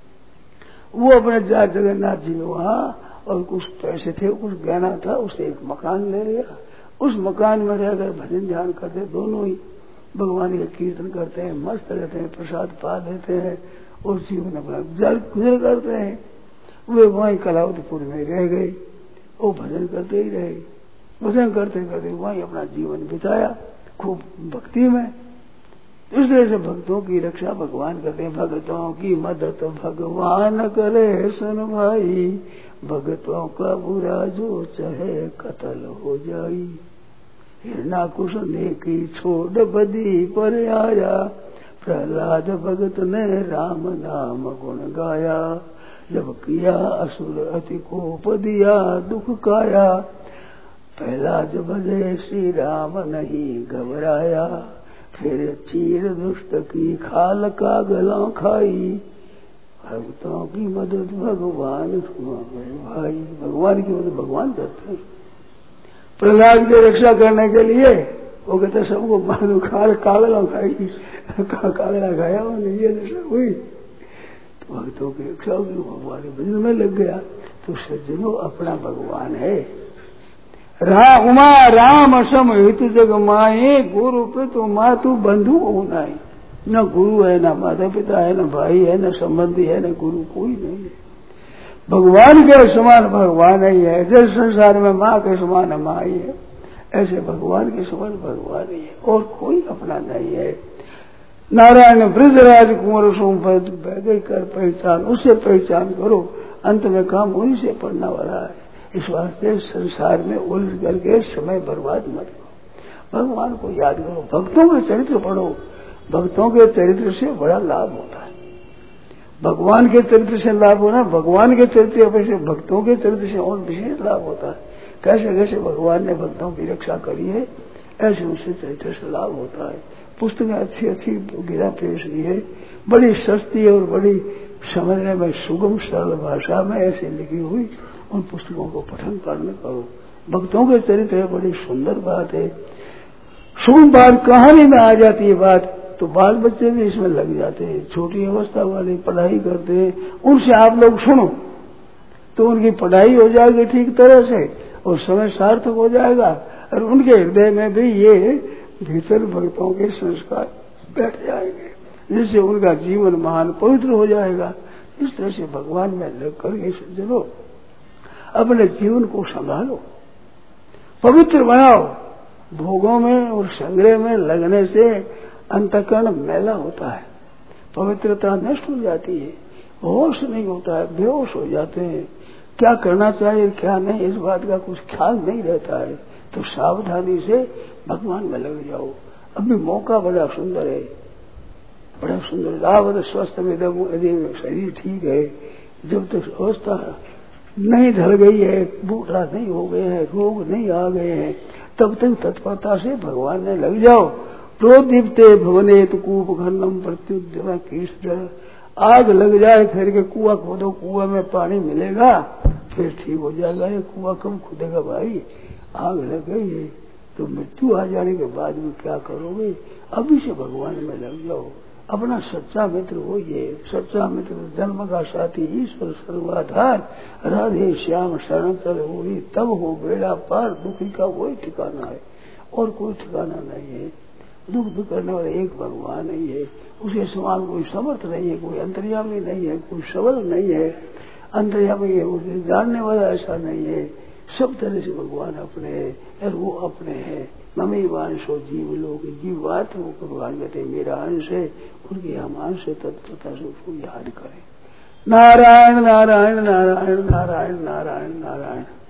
वो अपने जगन्नाथ जी के वहां और कुछ पैसे थे, कुछ गहना था, उससे एक मकान ले लिया। उस मकान में रहकर भजन ध्यान करते, दोनों ही भगवान के कीर्तन करते हैं, मस्त रहते हैं, प्रसाद पा लेते हैं और जीवन अपना गुजर करते हैं। वे वहीं कलावतीपुर में रह गए, वो भजन करते ही रहे, भजन करते करते वहीं अपना जीवन बिताया खूब भक्ति में। इस तरह से भक्तों की रक्षा भगवान करते हैं, भक्तों की मदद भगवान करे सुन भाई, भक्तों का बुरा जो चाहे कत्ल हो जाई। हिरणाकुश ने की छोड़ बदी पर आया, प्रहलाद भगत ने राम नाम गुण गाया। जब किया असुर अति कोप दिया दुख काया, पहला जब भजे श्री राम नहीं घबराया। फिर चीर दुष्ट की खाल का गला खाई, भक्तों की मदद भगवान भाई। भगवान की मदद भगवान करते हैं। प्रहलाद की रक्षा करने के लिए वो कहते सबको मालूम खाल कागला खाई, कागला खाया उन्हें, ये दशा हुई। तो भक्तों की रक्षा होगी, भगवान के भजन में लग गया। तो सज्जनों अपना भगवान है। उमा राम सम हित जग माए, गुरु पितु मातु बंधु उनाई। न गुरु है, न माता पिता है, न भाई है, न संबंधी है, न गुरु कोई नहीं है। भगवान के समान भगवान ही है। जैसे संसार में माँ के समान माँ ही है, ऐसे भगवान के समान भगवान ही है, और कोई अपना नहीं है। नारायण ब्रजराज कुंवर सोमपद बैदे कर पहचान, उससे पहचान करो, अंत में काम उन्हीं से पड़ना वाला है। इस वास्ते संसार में उलझ करके समय बर्बाद मत करो, भगवान को याद करो, भक्तों के चरित्र पढ़ो। भक्तों के चरित्र से बड़ा लाभ होता है। भगवान के चरित्र से लाभ होना, भगवान के चरित्र अपेक्षा भक्तों के चरित्र से और विशेष लाभ होता है। कैसे कैसे भगवान ने भक्तों की रक्षा करी है, ऐसे उससे चरित्र से लाभ होता है। पुस्तकें अच्छी अच्छी गिरा पेश की है, बड़ी सस्ती और बड़ी समझने में सुगम सरल भाषा में ऐसे लिखी हुई। उन पुस्तकों को पठन पालन करो। भक्तों के चरित्र बड़ी सुंदर बात है। शुभ बात कहानी में आ जाती है बात, तो बाल बच्चे भी इसमें लग जाते हैं। छोटी अवस्था वाले पढ़ाई करते हैं, उनसे आप लोग सुनो तो उनकी पढ़ाई हो जाएगी ठीक तरह से और समय सार्थक हो जाएगा, और उनके हृदय में भी ये भीतर भक्तों के संस्कार बैठ जाएंगे, जिससे उनका जीवन महान पवित्र हो जाएगा। इस तरह से भगवान में लग करके सज्जनों अपने जीवन को संभालो, पवित्र बनाओ। भोगों में और संग्रह में लगने से अंतःकरण मैला होता है, पवित्रता नष्ट हो जाती है, होश नहीं होता है, बेहोश हो जाते हैं। क्या करना चाहिए क्या नहीं इस बात का कुछ ख्याल नहीं रहता है। तो सावधानी से भगवान में लग जाओ। अभी मौका बड़ा सुंदर है, बड़ा सुंदर। रावत स्वस्थ में यदि शरीर ठीक है, जब तक अवस्था नहीं ढल गई है, बूढ़ा नहीं हो गए हैं, रोग नहीं आ गए हैं, तब तक तत्परता से भगवान में लग जाओ। प्रोदीप्ते भवने तो कूप खंडम प्रत्युद्यम कीर्तन। आग लग जाए फिर के कुआं खोदो, कुआं में पानी मिलेगा फिर ठीक हो जाएगा। ये कुआं कब खुदेगा भाई, आग लग गई है तो मृत्यु आ जाने के बाद में क्या करोगे। अभी से भगवान में लग जाओ, अपना सच्चा मित्र हो। ये सच्चा मित्र जन्म का साथी ईश्वर सर्वाधार, राधे श्याम शरण चल होई, तब हो बेड़ा पार। दुखी का वही ठिकाना है और कोई ठिकाना नहीं है। दुख भी करने वाला एक भगवान ही है, उसके समान कोई समर्थ नहीं है, कोई अंतर्यामी नहीं है, कोई सबल नहीं है। अंतर्यामी है उसे जानने वाला ऐसा नहीं है। सब तरह से भगवान अपने है और वो अपने हैं। ममी वांशो जीव लोग, जीवात वो भगवान कहते मेरा अंश है, उनके हम अंश है, तत्परता से उसको याद करें। नारायण नारायण नारायण नारायण नारायण नारायण।